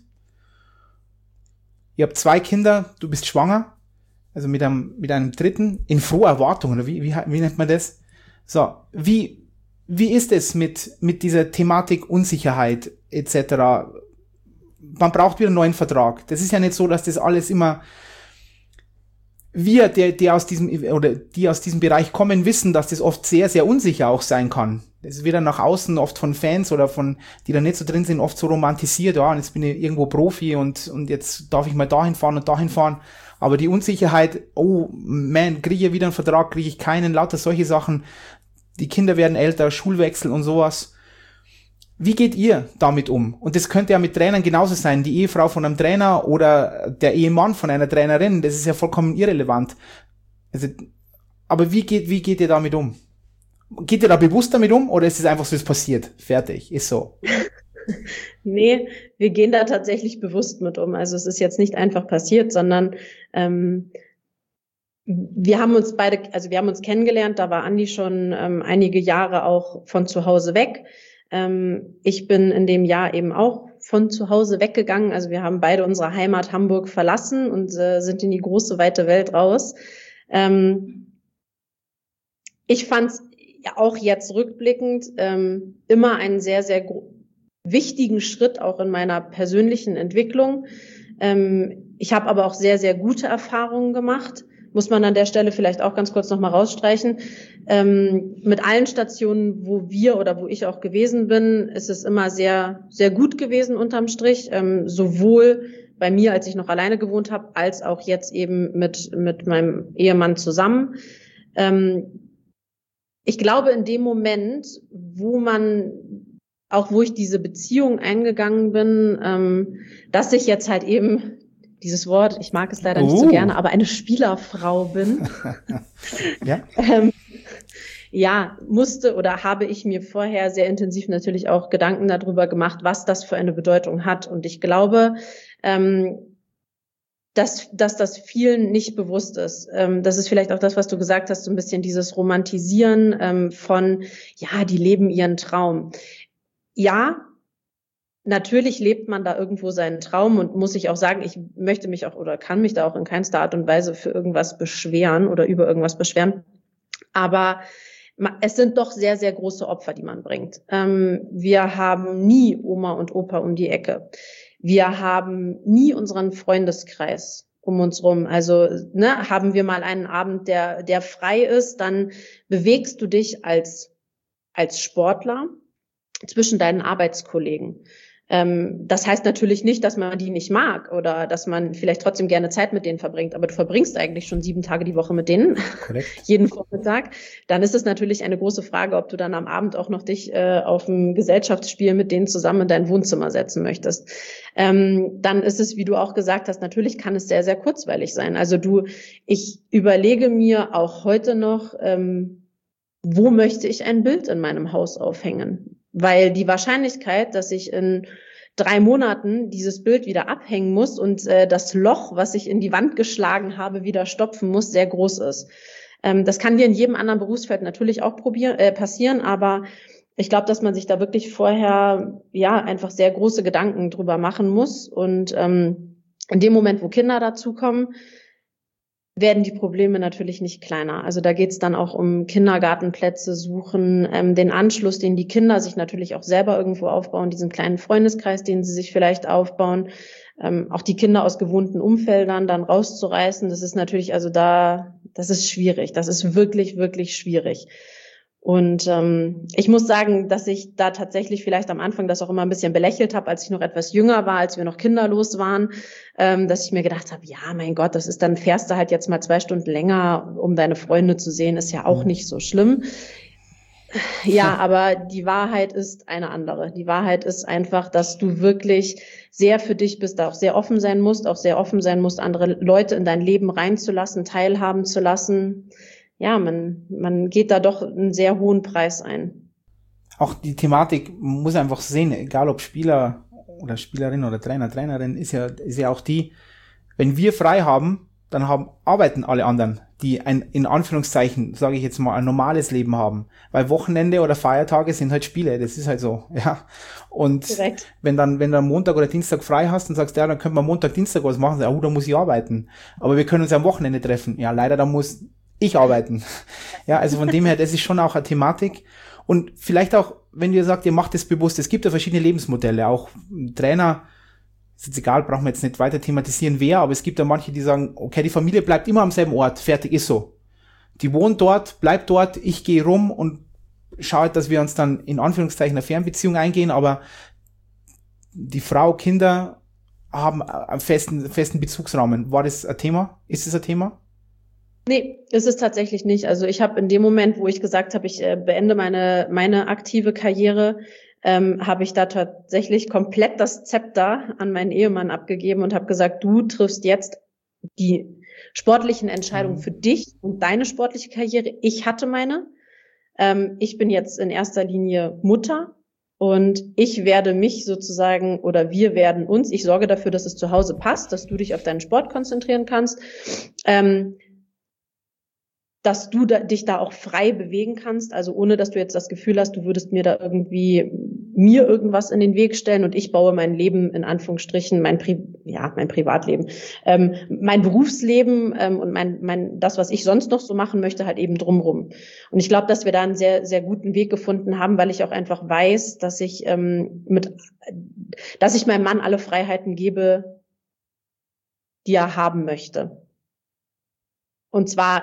Ihr habt zwei Kinder, du bist schwanger, also mit einem, mit einem dritten, in froher Erwartung, oder wie, wie, wie nennt man das? So, wie, wie ist es mit, mit dieser Thematik Unsicherheit et cetera? Man braucht wieder einen neuen Vertrag. Das ist ja nicht so, dass das alles immer wir, die, die aus diesem oder die aus diesem Bereich kommen, wissen, dass das oft sehr, sehr unsicher auch sein kann. Das wird dann nach außen oft von Fans oder von, die da nicht so drin sind, oft so romantisiert, ja, und jetzt bin ich irgendwo Profi und, und jetzt darf ich mal dahin fahren und dahin fahren. Aber die Unsicherheit, oh man, kriege ich wieder einen Vertrag, kriege ich keinen, lauter solche Sachen. Die Kinder werden älter, Schulwechsel und sowas. Wie geht ihr damit um? Und das könnte ja mit Trainern genauso sein. Die Ehefrau von einem Trainer oder der Ehemann von einer Trainerin, das ist ja vollkommen irrelevant. Also, aber wie geht, wie geht ihr damit um? Geht ihr da bewusst damit um oder ist es einfach so, es passiert? Fertig, ist so. Nee, wir gehen da tatsächlich bewusst mit um. Also es ist jetzt nicht einfach passiert, sondern ähm, wir haben uns beide, also wir haben uns kennengelernt, da war Andi schon ähm, einige Jahre auch von zu Hause weg. Ähm, ich bin in dem Jahr eben auch von zu Hause weggegangen. Also wir haben beide unsere Heimat Hamburg verlassen und äh, sind in die große, weite Welt raus. Ähm, ich fand es auch jetzt rückblickend ähm, immer einen sehr, sehr gro- wichtigen Schritt auch in meiner persönlichen Entwicklung. Ähm, ich habe aber auch sehr, sehr gute Erfahrungen gemacht. Muss man an der Stelle vielleicht auch ganz kurz nochmal rausstreichen. Ähm, mit allen Stationen, wo wir oder wo ich auch gewesen bin, ist es immer sehr, sehr gut gewesen unterm Strich. Ähm, sowohl bei mir, als ich noch alleine gewohnt habe, als auch jetzt eben mit mit meinem Ehemann zusammen. Ähm, ich glaube, in dem Moment, wo man, auch wo ich diese Beziehung eingegangen bin, ähm, dass ich jetzt halt eben dieses Wort, ich mag es leider uh. nicht so gerne, aber eine Spielerfrau bin. Ja. ähm, Ja, musste oder habe ich mir vorher sehr intensiv natürlich auch Gedanken darüber gemacht, was das für eine Bedeutung hat. Und ich glaube, ähm, dass, dass das vielen nicht bewusst ist. Ähm, das ist vielleicht auch das, was du gesagt hast, so ein bisschen dieses Romantisieren ähm, von, ja, die leben ihren Traum. Ja, natürlich lebt man da irgendwo seinen Traum und muss ich auch sagen, ich möchte mich auch oder kann mich da auch in keinster Art und Weise für irgendwas beschweren oder über irgendwas beschweren. Aber es sind doch sehr, sehr große Opfer, die man bringt. Ähm, wir haben nie Oma und Opa um die Ecke. Wir haben nie unseren Freundeskreis um uns rum. Also ne, haben wir mal einen Abend, der, der frei ist, dann bewegst du dich als, als Sportler zwischen deinen Arbeitskollegen. Ähm, das heißt natürlich nicht, dass man die nicht mag oder dass man vielleicht trotzdem gerne Zeit mit denen verbringt, aber du verbringst eigentlich schon sieben Tage die Woche mit denen, jeden Vormittag. Dann ist es natürlich eine große Frage, ob du dann am Abend auch noch dich äh, auf ein Gesellschaftsspiel mit denen zusammen in dein Wohnzimmer setzen möchtest. Ähm, dann ist es, wie du auch gesagt hast, natürlich kann es sehr, sehr kurzweilig sein. Also du, ich überlege mir auch heute noch, ähm, wo möchte ich ein Bild in meinem Haus aufhängen? Weil die Wahrscheinlichkeit, dass ich in drei Monaten dieses Bild wieder abhängen muss und äh, das Loch, was ich in die Wand geschlagen habe, wieder stopfen muss, sehr groß ist. Ähm, das kann dir in jedem anderen Berufsfeld natürlich auch probieren, äh, passieren, aber ich glaube, dass man sich da wirklich vorher ja einfach sehr große Gedanken drüber machen muss. Und ähm, in dem Moment, wo Kinder dazukommen, werden die Probleme natürlich nicht kleiner. Also da geht es dann auch um Kindergartenplätze suchen, ähm, den Anschluss, den die Kinder sich natürlich auch selber irgendwo aufbauen, diesen kleinen Freundeskreis, den sie sich vielleicht aufbauen, ähm, auch die Kinder aus gewohnten Umfeldern dann rauszureißen. Das ist natürlich, also da, das ist schwierig. Das ist wirklich, wirklich schwierig. Und ähm, ich muss sagen, dass ich da tatsächlich vielleicht am Anfang das auch immer ein bisschen belächelt habe, als ich noch etwas jünger war, als wir noch kinderlos waren, ähm, dass ich mir gedacht habe, ja, mein Gott, das ist dann fährst du halt jetzt mal zwei Stunden länger, um deine Freunde zu sehen, ist ja auch nicht so schlimm. Ja, aber die Wahrheit ist eine andere. Die Wahrheit ist einfach, dass du wirklich sehr für dich bist, da auch sehr offen sein musst, auch sehr offen sein musst, andere Leute in dein Leben reinzulassen, teilhaben zu lassen. Ja, man, man geht da doch einen sehr hohen Preis ein. Auch die Thematik muss einfach sehen, egal ob Spieler oder Spielerin oder Trainer, Trainerin, ist ja, ist ja auch die, wenn wir frei haben, dann haben, arbeiten alle anderen, die ein, in Anführungszeichen, sage ich jetzt mal, ein normales Leben haben. Weil Wochenende oder Feiertage sind halt Spiele, das ist halt so, ja. Und Direkt. wenn dann, wenn du am Montag oder Dienstag frei hast und sagst, ja, dann können wir Montag, Dienstag was machen, ja, oh, da muss ich arbeiten. Aber wir können uns ja am Wochenende treffen. Ja, leider, da muss ich arbeiten. Ja, also von dem her, das ist schon auch eine Thematik. Und vielleicht auch, wenn ihr sagt, ihr macht es bewusst, es gibt ja verschiedene Lebensmodelle, auch Trainer, ist jetzt egal, brauchen wir jetzt nicht weiter thematisieren, wer, aber es gibt ja manche, die sagen, okay, die Familie bleibt immer am selben Ort, fertig ist so. Die wohnt dort, bleibt dort, ich gehe rum und schaue, dass wir uns dann in Anführungszeichen eine Fernbeziehung eingehen, aber die Frau, Kinder haben einen festen, festen Bezugsrahmen. War das ein Thema? Ist das ein Thema? Nee, ist es tatsächlich nicht. Also ich habe in dem Moment, wo ich gesagt habe, ich äh, beende meine meine aktive Karriere, ähm, habe ich da tatsächlich komplett das Zepter an meinen Ehemann abgegeben und habe gesagt, du triffst jetzt die sportlichen Entscheidungen für dich und deine sportliche Karriere. Ich hatte meine. Ähm, ich bin jetzt in erster Linie Mutter und ich werde mich sozusagen oder wir werden uns, ich sorge dafür, dass es zu Hause passt, dass du dich auf deinen Sport konzentrieren kannst. Ähm, dass du da, dich da auch frei bewegen kannst, also ohne, dass du jetzt das Gefühl hast, du würdest mir da irgendwie mir irgendwas in den Weg stellen und ich baue mein Leben in Anführungsstrichen, mein Pri ja mein Privatleben, ähm, mein Berufsleben ähm, und mein mein das, was ich sonst noch so machen möchte, halt eben drumrum. Und ich glaube, dass wir da einen sehr sehr guten Weg gefunden haben, weil ich auch einfach weiß, dass ich ähm, mit, dass ich meinem Mann alle Freiheiten gebe, die er haben möchte. Und zwar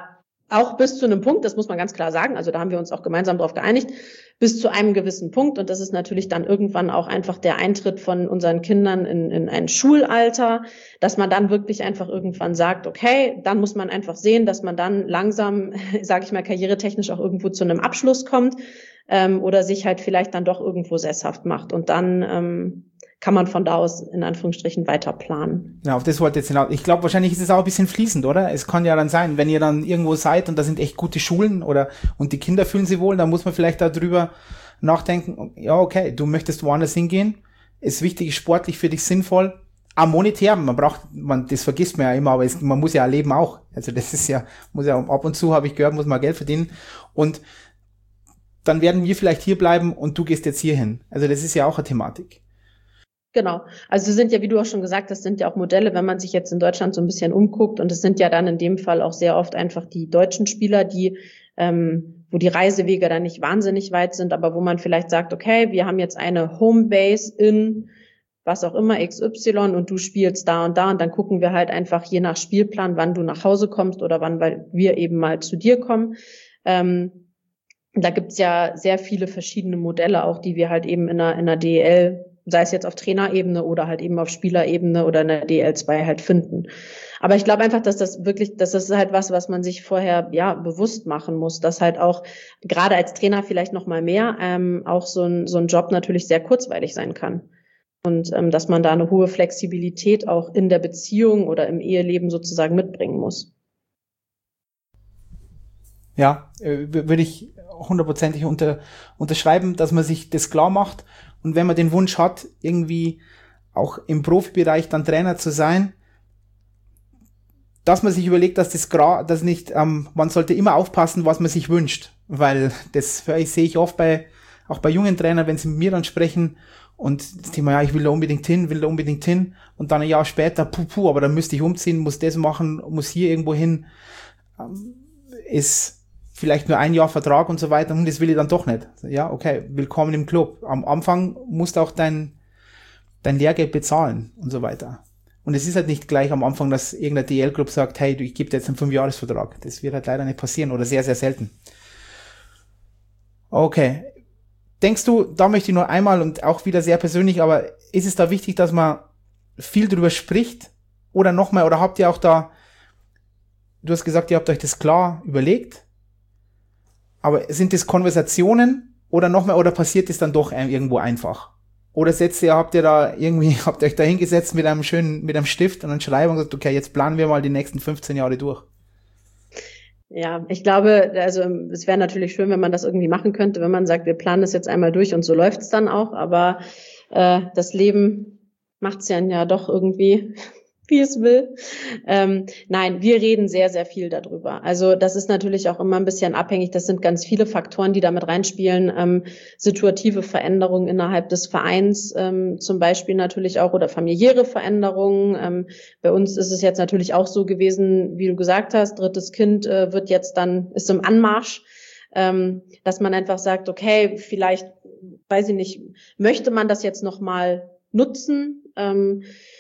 Auch bis zu einem Punkt, das muss man ganz klar sagen, also da haben wir uns auch gemeinsam darauf geeinigt, bis zu einem gewissen Punkt. Und das ist natürlich dann irgendwann auch einfach der Eintritt von unseren Kindern in, in ein Schulalter, dass man dann wirklich einfach irgendwann sagt, okay, dann muss man einfach sehen, dass man dann langsam, sage ich mal, karrieretechnisch auch irgendwo zu einem Abschluss kommt ähm, oder sich halt vielleicht dann doch irgendwo sesshaft macht. Und dann ähm, kann man von da aus in Anführungsstrichen weiter planen. Ja, auf das wollte ich jetzt hinaus. Ich glaube, wahrscheinlich ist es auch ein bisschen fließend, oder? Es kann ja dann sein, wenn ihr dann irgendwo seid und da sind echt gute Schulen oder und die Kinder fühlen sich wohl, dann muss man vielleicht darüber nachdenken, ja, okay, du möchtest woanders hingehen, ist wichtig, sportlich für dich sinnvoll, auch monetär, man braucht, man, das vergisst man ja immer, aber es, man muss ja leben auch. Also das ist ja, muss ja ab und zu, habe ich gehört, muss man Geld verdienen und dann werden wir vielleicht hier bleiben und du gehst jetzt hier hin. Also das ist ja auch eine Thematik. Genau. Also sind ja, wie du auch schon gesagt hast, sind ja auch Modelle, wenn man sich jetzt in Deutschland so ein bisschen umguckt. Und es sind ja dann in dem Fall auch sehr oft einfach die deutschen Spieler, die, ähm, wo die Reisewege dann nicht wahnsinnig weit sind, aber wo man vielleicht sagt, okay, wir haben jetzt eine Homebase in was auch immer, X Y, und du spielst da und da. Und dann gucken wir halt einfach je nach Spielplan, wann du nach Hause kommst oder wann weil wir eben mal zu dir kommen. Ähm, da gibt's ja sehr viele verschiedene Modelle auch, die wir halt eben in der, in der D E L, sei es jetzt auf Trainerebene oder halt eben auf Spielerebene oder in der D L zwei halt finden. Aber ich glaube einfach, dass das wirklich, dass das halt was, was man sich vorher ja bewusst machen muss, dass halt auch gerade als Trainer vielleicht noch mal mehr ähm, auch so ein so ein Job natürlich sehr kurzweilig sein kann und ähm, dass man da eine hohe Flexibilität auch in der Beziehung oder im Eheleben sozusagen mitbringen muss. Ja, äh, würde ich hundertprozentig unter, unterschreiben, dass man sich das klar macht. Und wenn man den Wunsch hat, irgendwie auch im Profibereich dann Trainer zu sein, dass man sich überlegt, dass das gerade, dass nicht, ähm, man sollte immer aufpassen, was man sich wünscht, weil das ich, sehe ich oft bei, auch bei jungen Trainern, wenn sie mit mir dann sprechen und das Thema, ja, ich will da unbedingt hin, will da unbedingt hin und dann ein Jahr später, puh, puh, aber dann müsste ich umziehen, muss das machen, muss hier irgendwo hin, ähm, ist vielleicht nur ein Jahr Vertrag und so weiter, und das will ich dann doch nicht. Ja, okay, willkommen im Club. Am Anfang musst du auch dein, dein Lehrgeld bezahlen und so weiter. Und es ist halt nicht gleich am Anfang, dass irgendein D L-Club sagt, hey, ich gebe dir jetzt einen Fünfjahresvertrag. Das wird halt leider nicht passieren oder sehr, sehr selten. Okay. Denkst du, da möchte ich nur einmal und auch wieder sehr persönlich, aber ist es da wichtig, dass man viel drüber spricht? Oder nochmal, oder habt ihr auch da, du hast gesagt, ihr habt euch das klar überlegt, aber sind das Konversationen oder nochmal, oder passiert das dann doch irgendwo einfach? Oder setzt ihr, habt ihr da irgendwie, habt ihr euch da hingesetzt mit einem schönen, mit einem Stift und einem Schreiber und gesagt, okay, jetzt planen wir mal die nächsten fünfzehn Jahre durch? Ja, ich glaube, also es wäre natürlich schön, wenn man das irgendwie machen könnte, wenn man sagt, wir planen das jetzt einmal durch und so läuft's dann auch, aber äh, das Leben macht's ja, ja doch irgendwie, wie es will. Ähm, nein, wir reden sehr, sehr viel darüber. Also das ist natürlich auch immer ein bisschen abhängig. Das sind ganz viele Faktoren, die damit reinspielen. Ähm, situative Veränderungen innerhalb des Vereins ähm, zum Beispiel natürlich auch oder familiäre Veränderungen. Ähm, bei uns ist es jetzt natürlich auch so gewesen, wie du gesagt hast, drittes Kind äh, wird jetzt dann, ist im Anmarsch, ähm, dass man einfach sagt, okay, vielleicht, weiß ich nicht, möchte man das jetzt nochmal nutzen, ähm,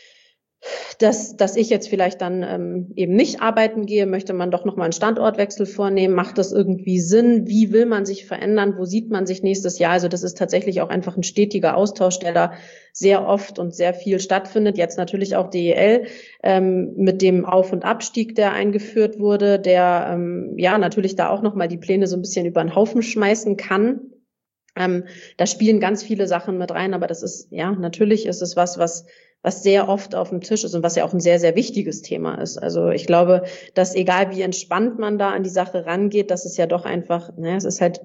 dass dass ich jetzt vielleicht dann ähm, eben nicht arbeiten gehe, möchte man doch nochmal einen Standortwechsel vornehmen, macht das irgendwie Sinn, wie will man sich verändern, wo sieht man sich nächstes Jahr, also das ist tatsächlich auch einfach ein stetiger Austausch, der da sehr oft und sehr viel stattfindet, jetzt natürlich auch D E L ähm, mit dem Auf- und Abstieg, der eingeführt wurde, der ähm, ja natürlich da auch nochmal die Pläne so ein bisschen über den Haufen schmeißen kann. Ähm, da spielen ganz viele Sachen mit rein, aber das ist, ja, natürlich ist es was, was was sehr oft auf dem Tisch ist und was ja auch ein sehr, sehr wichtiges Thema ist. Also ich glaube, dass egal wie entspannt man da an die Sache rangeht, dass es ja doch einfach, naja, es ist halt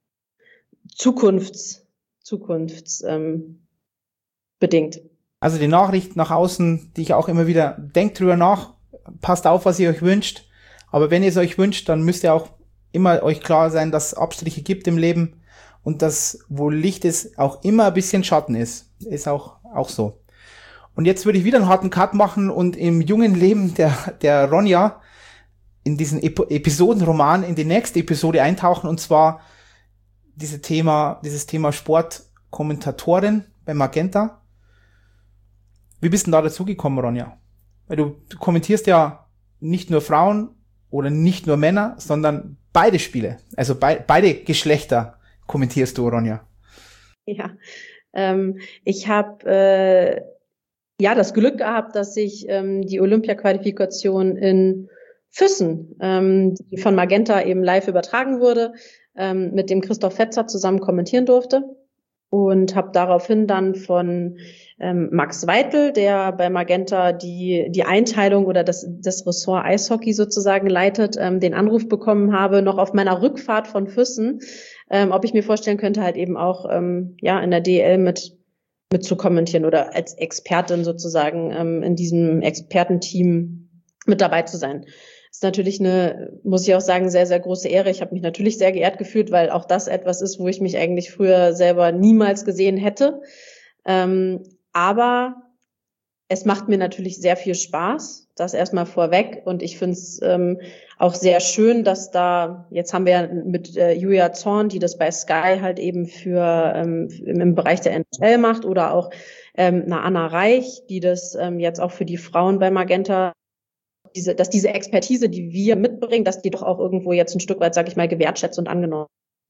Zukunfts, Zukunfts ähm, bedingt. Also die Nachricht nach außen, die ich auch immer wieder, denkt drüber nach, passt auf, was ihr euch wünscht, aber wenn ihr es euch wünscht, dann müsst ihr auch immer euch klar sein, dass es Abstriche gibt im Leben und dass, wo Licht ist, auch immer ein bisschen Schatten ist. Ist auch, auch so. Und jetzt würde ich wieder einen harten Cut machen und im jungen Leben der, der Ronja in diesen Ep- Episodenroman in die nächste Episode eintauchen, und zwar dieses Thema, dieses Thema Sportkommentatorin bei Magenta. Wie bist du denn da dazu gekommen, Ronja? Weil du, du kommentierst ja nicht nur Frauen oder nicht nur Männer, sondern beide Spiele, also be- beide Geschlechter kommentierst du, Ronja. Ja, ähm, ich habe äh, ja das Glück gehabt, dass ich ähm, die Olympia-Qualifikation in Füssen, ähm, die von Magenta eben live übertragen wurde, ähm, mit dem Christoph Fetzer zusammen kommentieren durfte. Und habe daraufhin dann von ähm, Max Weitel, der bei Magenta die die Einteilung oder das das Ressort Eishockey sozusagen leitet, ähm, den Anruf bekommen habe, noch auf meiner Rückfahrt von Füssen, ähm, ob ich mir vorstellen könnte, halt eben auch ähm, ja in der D E L mit mit zu kommentieren oder als Expertin sozusagen ähm, in diesem Expertenteam mit dabei zu sein. Ist natürlich eine, muss ich auch sagen, sehr, sehr große Ehre. Ich habe mich natürlich sehr geehrt gefühlt, weil auch das etwas ist, wo ich mich eigentlich früher selber niemals gesehen hätte. Ähm, aber es macht mir natürlich sehr viel Spaß, das erstmal vorweg. Und ich finde es ähm, auch sehr schön, dass da, jetzt haben wir ja mit äh, Julia Zorn, die das bei Sky halt eben für ähm, im Bereich der N H L macht, oder auch ähm, eine Anna Reich, die das ähm, jetzt auch für die Frauen bei Magenta, diese, dass diese Expertise, die wir mitbringen, dass die doch auch irgendwo jetzt ein Stück weit, sage ich mal, gewertschätzt und angenommen.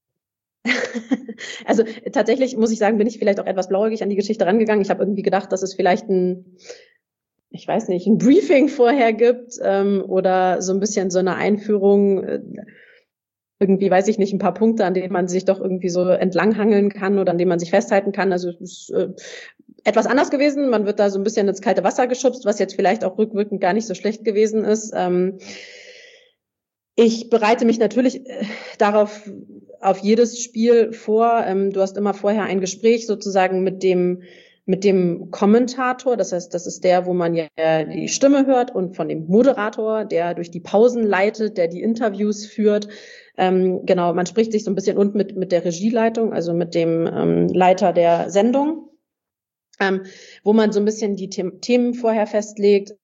Also tatsächlich muss ich sagen, bin ich vielleicht auch etwas blauäugig an die Geschichte rangegangen. Ich habe irgendwie gedacht, dass es vielleicht ein, ich weiß nicht, ein Briefing vorher gibt ähm, oder so ein bisschen so eine Einführung, äh, irgendwie, weiß ich nicht, ein paar Punkte, an denen man sich doch irgendwie so entlanghangeln kann oder an denen man sich festhalten kann. Also es ist äh, etwas anders gewesen. Man wird da so ein bisschen ins kalte Wasser geschubst, was jetzt vielleicht auch rückwirkend gar nicht so schlecht gewesen ist. Ähm, ich bereite mich natürlich äh, darauf, auf jedes Spiel vor. Ähm, du hast immer vorher ein Gespräch sozusagen mit dem, mit dem Kommentator. Das heißt, das ist der, wo man ja die Stimme hört, und von dem Moderator, der durch die Pausen leitet, der die Interviews führt. Ähm, genau, man spricht sich so ein bisschen und mit, mit der Regieleitung, also mit dem ähm, Leiter der Sendung, ähm, wo man so ein bisschen die The- Themen vorher festlegt.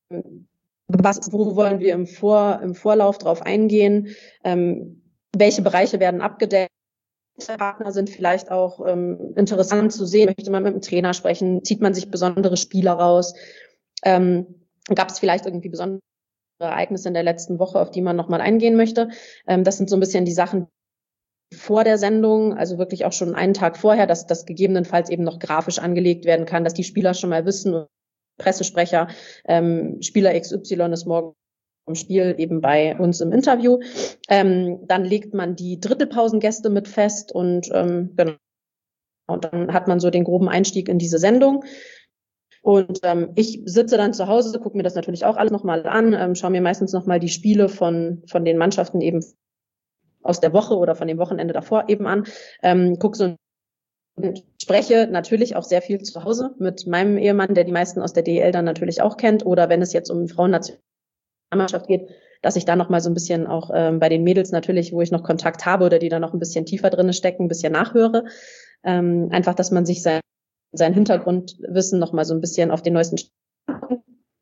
Was, wo wollen wir im, Vor, im Vorlauf drauf eingehen? Ähm, welche Bereiche werden abgedeckt? Partner sind vielleicht auch ähm, interessant zu sehen. Möchte man mit dem Trainer sprechen? Zieht man sich besondere Spieler raus? Ähm, Gab es vielleicht irgendwie besondere Ereignisse in der letzten Woche, auf die man nochmal eingehen möchte? Ähm, das sind so ein bisschen die Sachen vor der Sendung, also wirklich auch schon einen Tag vorher, dass das gegebenenfalls eben noch grafisch angelegt werden kann, dass die Spieler schon mal wissen, Pressesprecher, ähm, Spieler X Y ist morgen im Spiel eben bei uns im Interview. Ähm, dann legt man die Drittelpausengäste mit fest und ähm, genau. Und dann hat man so den groben Einstieg in diese Sendung. Und ähm, ich sitze dann zu Hause, gucke mir das natürlich auch alles nochmal an, ähm, schaue mir meistens nochmal die Spiele von von den Mannschaften eben aus der Woche oder von dem Wochenende davor eben an, ähm, gucke so und spreche natürlich auch sehr viel zu Hause mit meinem Ehemann, der die meisten aus der D E L dann natürlich auch kennt, oder wenn es jetzt um Frauennationalmannschaft geht, dass ich da noch mal so ein bisschen auch ähm, bei den Mädels natürlich, wo ich noch Kontakt habe oder die da noch ein bisschen tiefer drin stecken, ein bisschen nachhöre. Ähm, einfach, dass man sich sein, sein Hintergrundwissen noch mal so ein bisschen auf den neuesten Stand.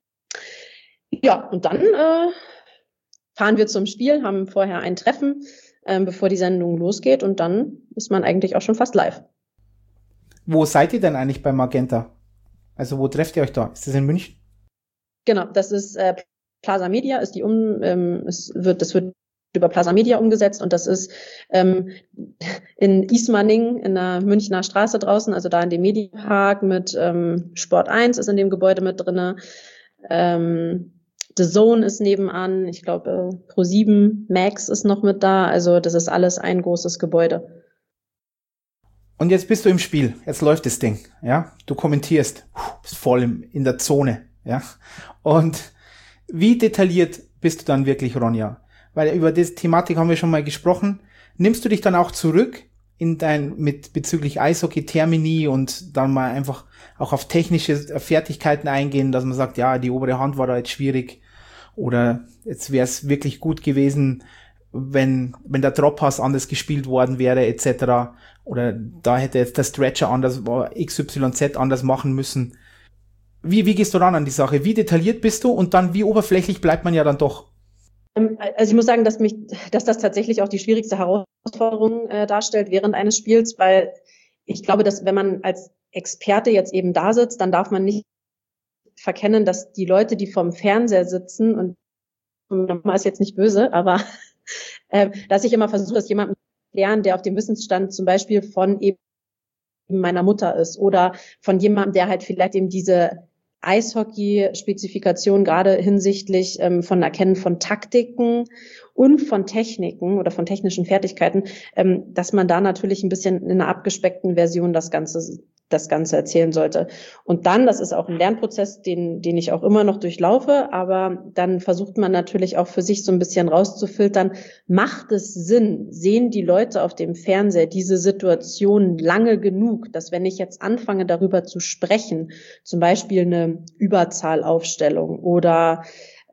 Ja, und dann äh, fahren wir zum Spiel, haben vorher ein Treffen, ähm, bevor die Sendung losgeht, und dann ist man eigentlich auch schon fast live. Wo seid ihr denn eigentlich bei Magenta? Also wo trefft ihr euch da? Ist das in München? Genau, das ist äh, Plaza Media, ist die um, ähm, es wird, das wird über Plaza Media umgesetzt, und das ist ähm, in Ismaning in der Münchner Straße draußen, also da in dem Mediapark mit ähm, Sport eins ist in dem Gebäude mit drinne. Ähm, The Zone ist nebenan, ich glaube äh, Pro sieben Max ist noch mit da, also das ist alles ein großes Gebäude. Und jetzt bist du im Spiel, jetzt läuft das Ding, ja, du kommentierst, bist voll im, in der Zone, ja, und wie detailliert bist du dann wirklich, Ronja? Weil über diese Thematik haben wir schon mal gesprochen. Nimmst du dich dann auch zurück in dein, mit bezüglich Eishockey-Termini und dann mal einfach auch auf technische Fertigkeiten eingehen, dass man sagt, ja, die obere Hand war da jetzt schwierig, oder jetzt wäre es wirklich gut gewesen, wenn, wenn der Droppass anders gespielt worden wäre, et cetera. Oder da hätte jetzt der Stretcher anders, X Y Z anders machen müssen. Wie, wie gehst du ran an die Sache? Wie detailliert bist du? Und dann, wie oberflächlich bleibt man ja dann doch? Also ich muss sagen, dass mich, dass das tatsächlich auch die schwierigste Herausforderung äh, darstellt während eines Spiels, weil ich glaube, dass wenn man als Experte jetzt eben da sitzt, dann darf man nicht verkennen, dass die Leute, die vorm Fernseher sitzen und Mama ist jetzt nicht böse, aber äh, dass ich immer versuche, es jemandem zu erklären, der auf dem Wissensstand zum Beispiel von eben meiner Mutter ist oder von jemandem, der halt vielleicht eben diese Eishockey-Spezifikation gerade hinsichtlich ähm, von Erkennen von Taktiken und von Techniken oder von technischen Fertigkeiten, ähm, dass man da natürlich ein bisschen in einer abgespeckten Version das Ganze das Ganze erzählen sollte. Und dann, das ist auch ein Lernprozess, den, den ich auch immer noch durchlaufe, aber dann versucht man natürlich auch für sich so ein bisschen rauszufiltern, macht es Sinn, sehen die Leute auf dem Fernseher diese Situation lange genug, dass wenn ich jetzt anfange, darüber zu sprechen, zum Beispiel eine Überzahlaufstellung oder,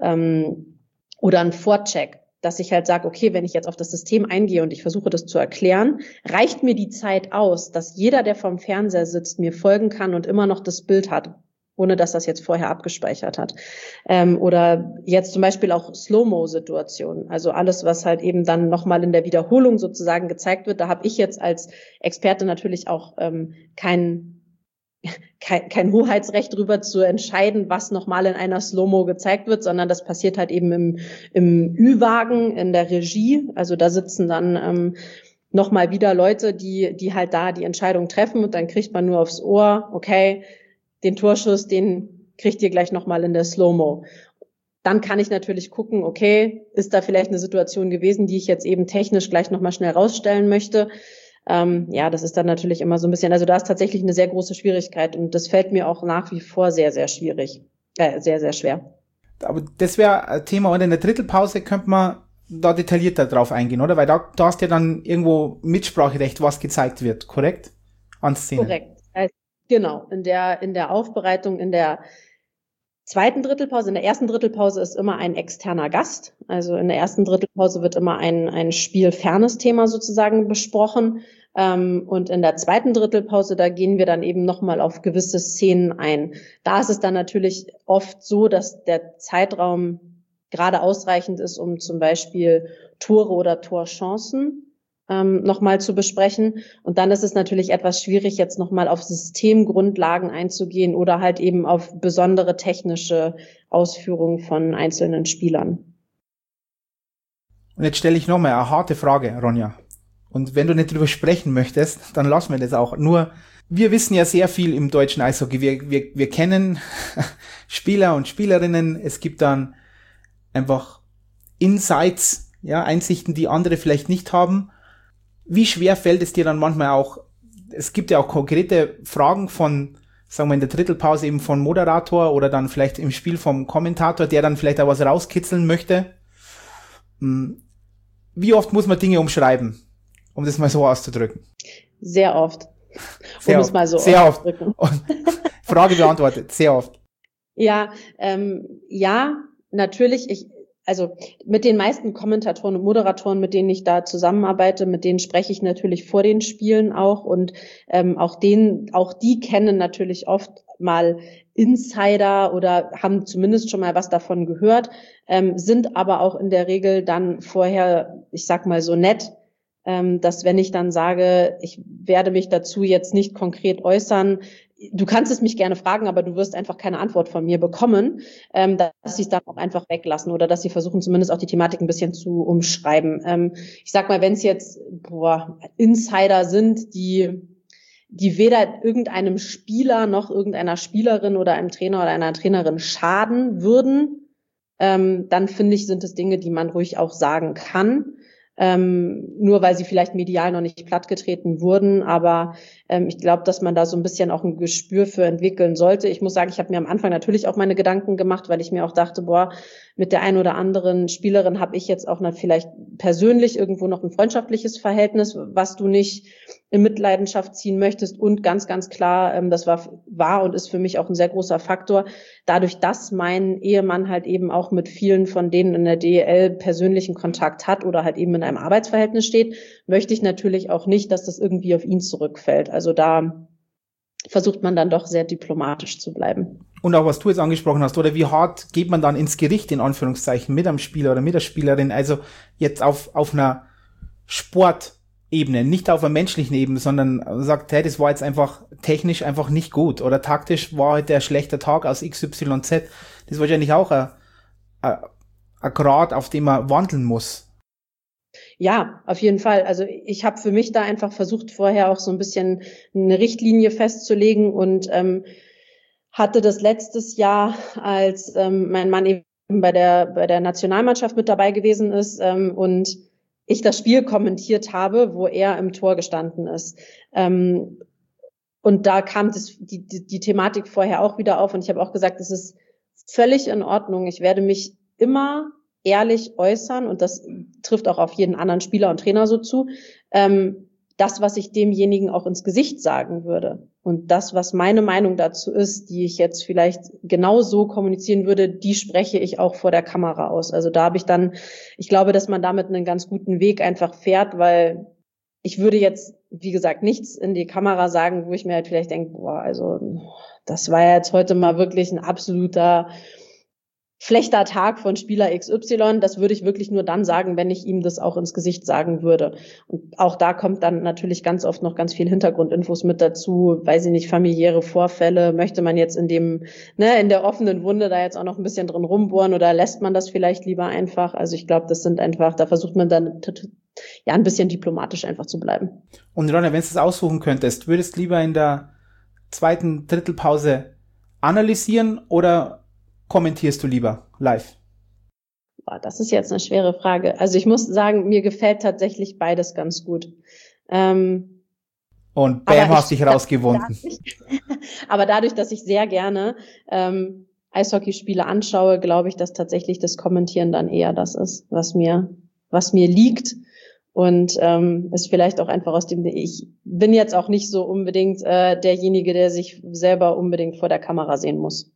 ähm, oder ein Vorcheck, dass ich halt sage, okay, wenn ich jetzt auf das System eingehe und ich versuche das zu erklären, reicht mir die Zeit aus, dass jeder, der vorm Fernseher sitzt, mir folgen kann und immer noch das Bild hat, ohne dass das jetzt vorher abgespeichert hat. Ähm, oder jetzt zum Beispiel auch Slow-Mo-Situationen, also alles, was halt eben dann nochmal in der Wiederholung sozusagen gezeigt wird. Da habe ich jetzt als Experte natürlich auch ähm, kein Kein, kein Hoheitsrecht darüber zu entscheiden, was nochmal in einer Slow-Mo gezeigt wird, sondern das passiert halt eben im, im Ü-Wagen, in der Regie. Also da sitzen dann ähm, nochmal wieder Leute, die, die halt da die Entscheidung treffen und dann kriegt man nur aufs Ohr, okay, den Torschuss, den kriegt ihr gleich nochmal in der Slow-Mo. Dann kann ich natürlich gucken, okay, ist da vielleicht eine Situation gewesen, die ich jetzt eben technisch gleich nochmal schnell rausstellen möchte. Ähm, ja, das ist dann natürlich immer so ein bisschen, also da ist tatsächlich eine sehr große Schwierigkeit und das fällt mir auch nach wie vor sehr, sehr schwierig, äh, sehr, sehr schwer. Aber das wäre ein Thema, oder in der Drittelpause könnte man da detaillierter drauf eingehen, oder? Weil da, da hast du ja dann irgendwo Mitspracherecht, was gezeigt wird, korrekt? An Szenen. Korrekt. Also, genau, in der, in der Aufbereitung, in der zweiten Drittelpause, in der ersten Drittelpause ist immer ein externer Gast. Also in der ersten Drittelpause wird immer ein, ein spielfernes Thema sozusagen besprochen. Und in der zweiten Drittelpause, da gehen wir dann eben nochmal auf gewisse Szenen ein. Da ist es dann natürlich oft so, dass der Zeitraum gerade ausreichend ist, um zum Beispiel Tore oder Torchancen ähm, nochmal zu besprechen. Und dann ist es natürlich etwas schwierig, jetzt nochmal auf Systemgrundlagen einzugehen oder halt eben auf besondere technische Ausführungen von einzelnen Spielern. Und jetzt stelle ich nochmal eine harte Frage, Ronja. Und wenn du nicht drüber sprechen möchtest, dann lassen wir das auch. Nur, wir wissen ja sehr viel im deutschen Eishockey. Wir, wir, wir kennen Spieler und Spielerinnen. Es gibt dann einfach Insights, ja, Einsichten, die andere vielleicht nicht haben. Wie schwer fällt es dir dann manchmal auch, es gibt ja auch konkrete Fragen von, sagen wir in der Drittelpause eben von Moderator oder dann vielleicht im Spiel vom Kommentator, der dann vielleicht auch was rauskitzeln möchte. Wie oft muss man Dinge umschreiben, um das mal so auszudrücken? Sehr oft. Sehr um oft. es mal so sehr auszudrücken. Oft. Frage beantwortet, sehr oft. Ja, ähm, ja, natürlich, ich, also mit den meisten Kommentatoren und Moderatoren, mit denen ich da zusammenarbeite, mit denen spreche ich natürlich vor den Spielen auch und ähm, auch denen, auch die kennen natürlich oft mal Insider oder haben zumindest schon mal was davon gehört, ähm, sind aber auch in der Regel dann vorher, ich sag mal so nett, ähm, dass wenn ich dann sage, ich werde mich dazu jetzt nicht konkret äußern, du kannst es mich gerne fragen, aber du wirst einfach keine Antwort von mir bekommen, ähm, dass sie es dann auch einfach weglassen oder dass sie versuchen, zumindest auch die Thematik ein bisschen zu umschreiben. Ähm, ich sag mal, wenn es jetzt boah, Insider sind, die die weder irgendeinem Spieler noch irgendeiner Spielerin oder einem Trainer oder einer Trainerin schaden würden, ähm, dann finde ich, sind es Dinge, die man ruhig auch sagen kann. Ähm, nur weil sie vielleicht medial noch nicht plattgetreten wurden, aber ähm, ich glaube, dass man da so ein bisschen auch ein Gespür für entwickeln sollte. Ich muss sagen, ich habe mir am Anfang natürlich auch meine Gedanken gemacht, weil ich mir auch dachte, boah, mit der einen oder anderen Spielerin habe ich jetzt auch noch vielleicht persönlich irgendwo noch ein freundschaftliches Verhältnis, was du nicht in Mitleidenschaft ziehen möchtest. Und ganz, ganz klar, ähm, das war, war und ist für mich auch ein sehr großer Faktor, dadurch, dass mein Ehemann halt eben auch mit vielen von denen in der D E L persönlichen Kontakt hat oder halt eben in einem Arbeitsverhältnis steht, möchte ich natürlich auch nicht, dass das irgendwie auf ihn zurückfällt. Also da versucht man dann doch sehr diplomatisch zu bleiben. Und auch was du jetzt angesprochen hast, oder wie hart geht man dann ins Gericht, in Anführungszeichen, mit einem Spieler oder mit der Spielerin, also jetzt auf, auf einer Sportebene, nicht auf einer menschlichen Ebene, sondern sagt, hey, das war jetzt einfach technisch einfach nicht gut oder taktisch war heute ein schlechter Tag aus X Y Z. Das ist wahrscheinlich auch ein, ein, ein Grad, auf dem man wandeln muss. Ja, auf jeden Fall. Also ich habe für mich da einfach versucht, vorher auch so ein bisschen eine Richtlinie festzulegen und ähm, hatte das letztes Jahr, als ähm, mein Mann eben bei der bei der Nationalmannschaft mit dabei gewesen ist ähm, und ich das Spiel kommentiert habe, wo er im Tor gestanden ist. Ähm, und da kam das, die, die, die Thematik vorher auch wieder auf und ich habe auch gesagt, es ist völlig in Ordnung. Ich werde mich immer ehrlich äußern und das trifft auch auf jeden anderen Spieler und Trainer so zu, ähm, das, was ich demjenigen auch ins Gesicht sagen würde. Und das, was meine Meinung dazu ist, die ich jetzt vielleicht genau so kommunizieren würde, die spreche ich auch vor der Kamera aus. Also da habe ich dann, ich glaube, dass man damit einen ganz guten Weg einfach fährt, weil ich würde jetzt, wie gesagt, nichts in die Kamera sagen, wo ich mir halt vielleicht denke, boah, also das war ja jetzt heute mal wirklich ein absoluter schlechter Tag von Spieler X Y, das würde ich wirklich nur dann sagen, wenn ich ihm das auch ins Gesicht sagen würde. Und auch da kommt dann natürlich ganz oft noch ganz viel Hintergrundinfos mit dazu, weiß ich nicht, familiäre Vorfälle, möchte man jetzt in dem, ne, in der offenen Wunde da jetzt auch noch ein bisschen drin rumbohren oder lässt man das vielleicht lieber einfach? Also ich glaube, das sind einfach, da versucht man dann ja ein bisschen diplomatisch einfach zu bleiben. Und Ronja, wenn du es aussuchen könntest, würdest du lieber in der zweiten Drittelpause analysieren oder kommentierst du lieber live? Boah, das ist jetzt eine schwere Frage. Also ich muss sagen, mir gefällt tatsächlich beides ganz gut. Ähm, Und bam, hast dich rausgewunden. Dadurch, aber dadurch, dass ich sehr gerne ähm, Eishockeyspiele anschaue, glaube ich, dass tatsächlich das Kommentieren dann eher das ist, was mir, was mir liegt. Und ähm, ist vielleicht auch einfach aus dem, ich bin jetzt auch nicht so unbedingt äh, derjenige, der sich selber unbedingt vor der Kamera sehen muss.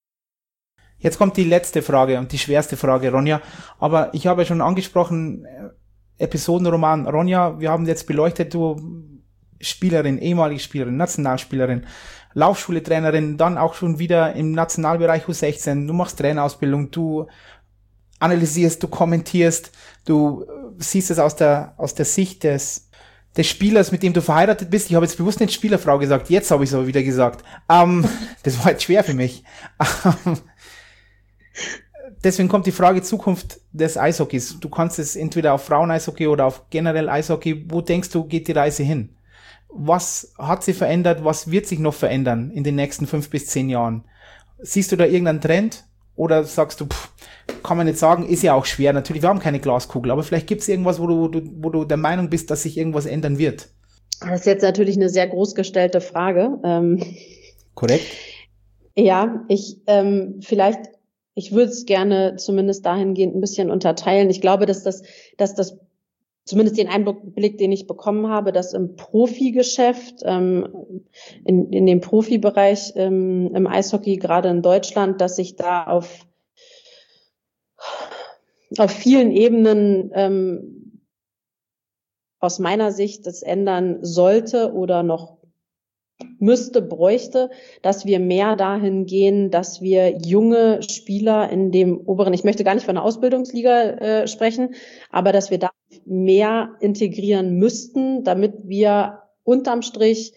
Jetzt kommt die letzte Frage und die schwerste Frage, Ronja. Aber ich habe ja schon angesprochen, Episodenroman. Ronja, wir haben jetzt beleuchtet, du Spielerin, ehemalige Spielerin, Nationalspielerin, Laufschule-Trainerin, dann auch schon wieder im Nationalbereich U sechzehn. Du machst Trainerausbildung, du analysierst, du kommentierst, du siehst es aus der aus der Sicht des des Spielers, mit dem du verheiratet bist. Ich habe jetzt bewusst nicht Spielerfrau gesagt, jetzt habe ich es aber wieder gesagt. Ähm, das war jetzt schwer für mich. Deswegen kommt die Frage Zukunft des Eishockeys. Du kannst es entweder auf Frauen-Eishockey oder auf generell Eishockey. Wo denkst du, geht die Reise hin? Was hat sie verändert? Was wird sich noch verändern in den nächsten fünf bis zehn Jahren? Siehst du da irgendeinen Trend? Oder sagst du, pff, kann man nicht sagen, ist ja auch schwer. Natürlich, wir haben keine Glaskugel, aber vielleicht gibt es irgendwas, wo du, wo du, wo du der Meinung bist, dass sich irgendwas ändern wird. Das ist jetzt natürlich eine sehr groß gestellte Frage. Ähm, Korrekt? Ja, ich ähm, vielleicht, ich würde es gerne zumindest dahingehend ein bisschen unterteilen. Ich glaube, dass das, dass das zumindest den Einblick, den ich bekommen habe, dass im Profigeschäft, ähm, in, in dem Profibereich ähm, im Eishockey, gerade in Deutschland, dass sich da auf auf vielen Ebenen ähm, aus meiner Sicht das ändern sollte oder noch müsste, bräuchte, dass wir mehr dahin gehen, dass wir junge Spieler in dem oberen, ich möchte gar nicht von einer Ausbildungsliga äh, sprechen, aber dass wir da mehr integrieren müssten, damit wir unterm Strich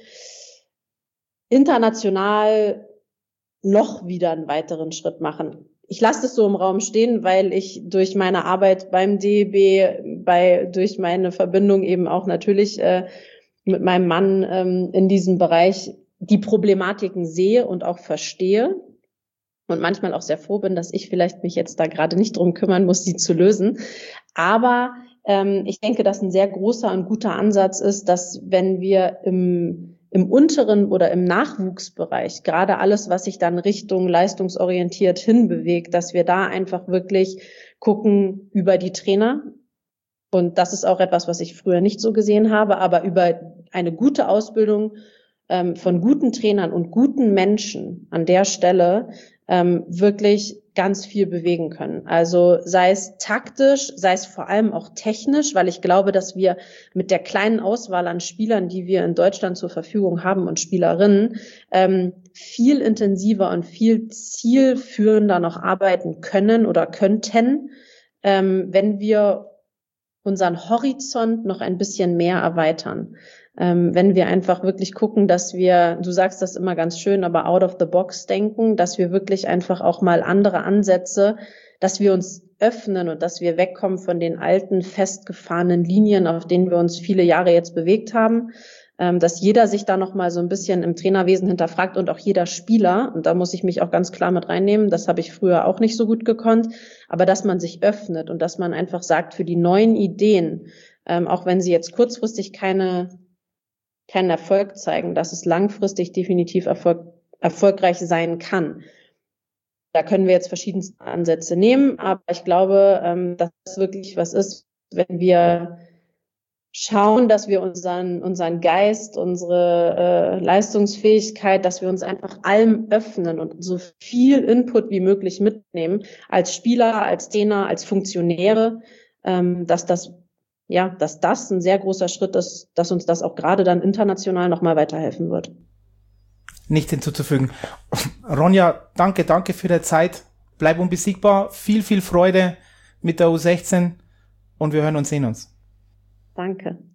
international noch wieder einen weiteren Schritt machen. Ich lasse das so im Raum stehen, weil ich durch meine Arbeit beim D E B, bei durch meine Verbindung eben auch natürlich äh, mit meinem Mann ähm, in diesem Bereich die Problematiken sehe und auch verstehe und manchmal auch sehr froh bin, dass ich vielleicht mich jetzt da gerade nicht drum kümmern muss, sie zu lösen. Aber ähm, ich denke, dass ein sehr großer und guter Ansatz ist, dass wenn wir im im unteren oder im Nachwuchsbereich, gerade alles, was sich dann Richtung leistungsorientiert hinbewegt, dass wir da einfach wirklich gucken über die Trainer. Und das ist auch etwas, was ich früher nicht so gesehen habe, aber über eine gute Ausbildung ähm, von guten Trainern und guten Menschen an der Stelle ähm, wirklich ganz viel bewegen können. Also sei es taktisch, sei es vor allem auch technisch, weil ich glaube, dass wir mit der kleinen Auswahl an Spielern, die wir in Deutschland zur Verfügung haben und Spielerinnen, ähm, viel intensiver und viel zielführender noch arbeiten können oder könnten, ähm, wenn wir unseren Horizont noch ein bisschen mehr erweitern. Ähm, wenn wir einfach wirklich gucken, dass wir, du sagst das immer ganz schön, aber out of the box denken, dass wir wirklich einfach auch mal andere Ansätze, dass wir uns öffnen und dass wir wegkommen von den alten, festgefahrenen Linien, auf denen wir uns viele Jahre jetzt bewegt haben, ähm, dass jeder sich da nochmal so ein bisschen im Trainerwesen hinterfragt und auch jeder Spieler, und da muss ich mich auch ganz klar mit reinnehmen, das habe ich früher auch nicht so gut gekonnt, aber dass man sich öffnet und dass man einfach sagt, für die neuen Ideen, ähm, auch wenn sie jetzt kurzfristig keine, keinen Erfolg zeigen, dass es langfristig definitiv Erfolg, erfolgreich sein kann. Da können wir jetzt verschiedenste Ansätze nehmen, aber ich glaube, ähm, dass es wirklich was ist, wenn wir schauen, dass wir unseren unseren Geist, unsere äh, Leistungsfähigkeit, dass wir uns einfach allem öffnen und so viel Input wie möglich mitnehmen, als Spieler, als Trainer, als Funktionäre, ähm, dass das ja, dass das ein sehr großer Schritt ist, dass uns das auch gerade dann international nochmal weiterhelfen wird. Nicht hinzuzufügen. Ronja, danke, danke für die Zeit. Bleib unbesiegbar. Viel, viel Freude mit der U sechzehn und wir hören und sehen uns. Danke.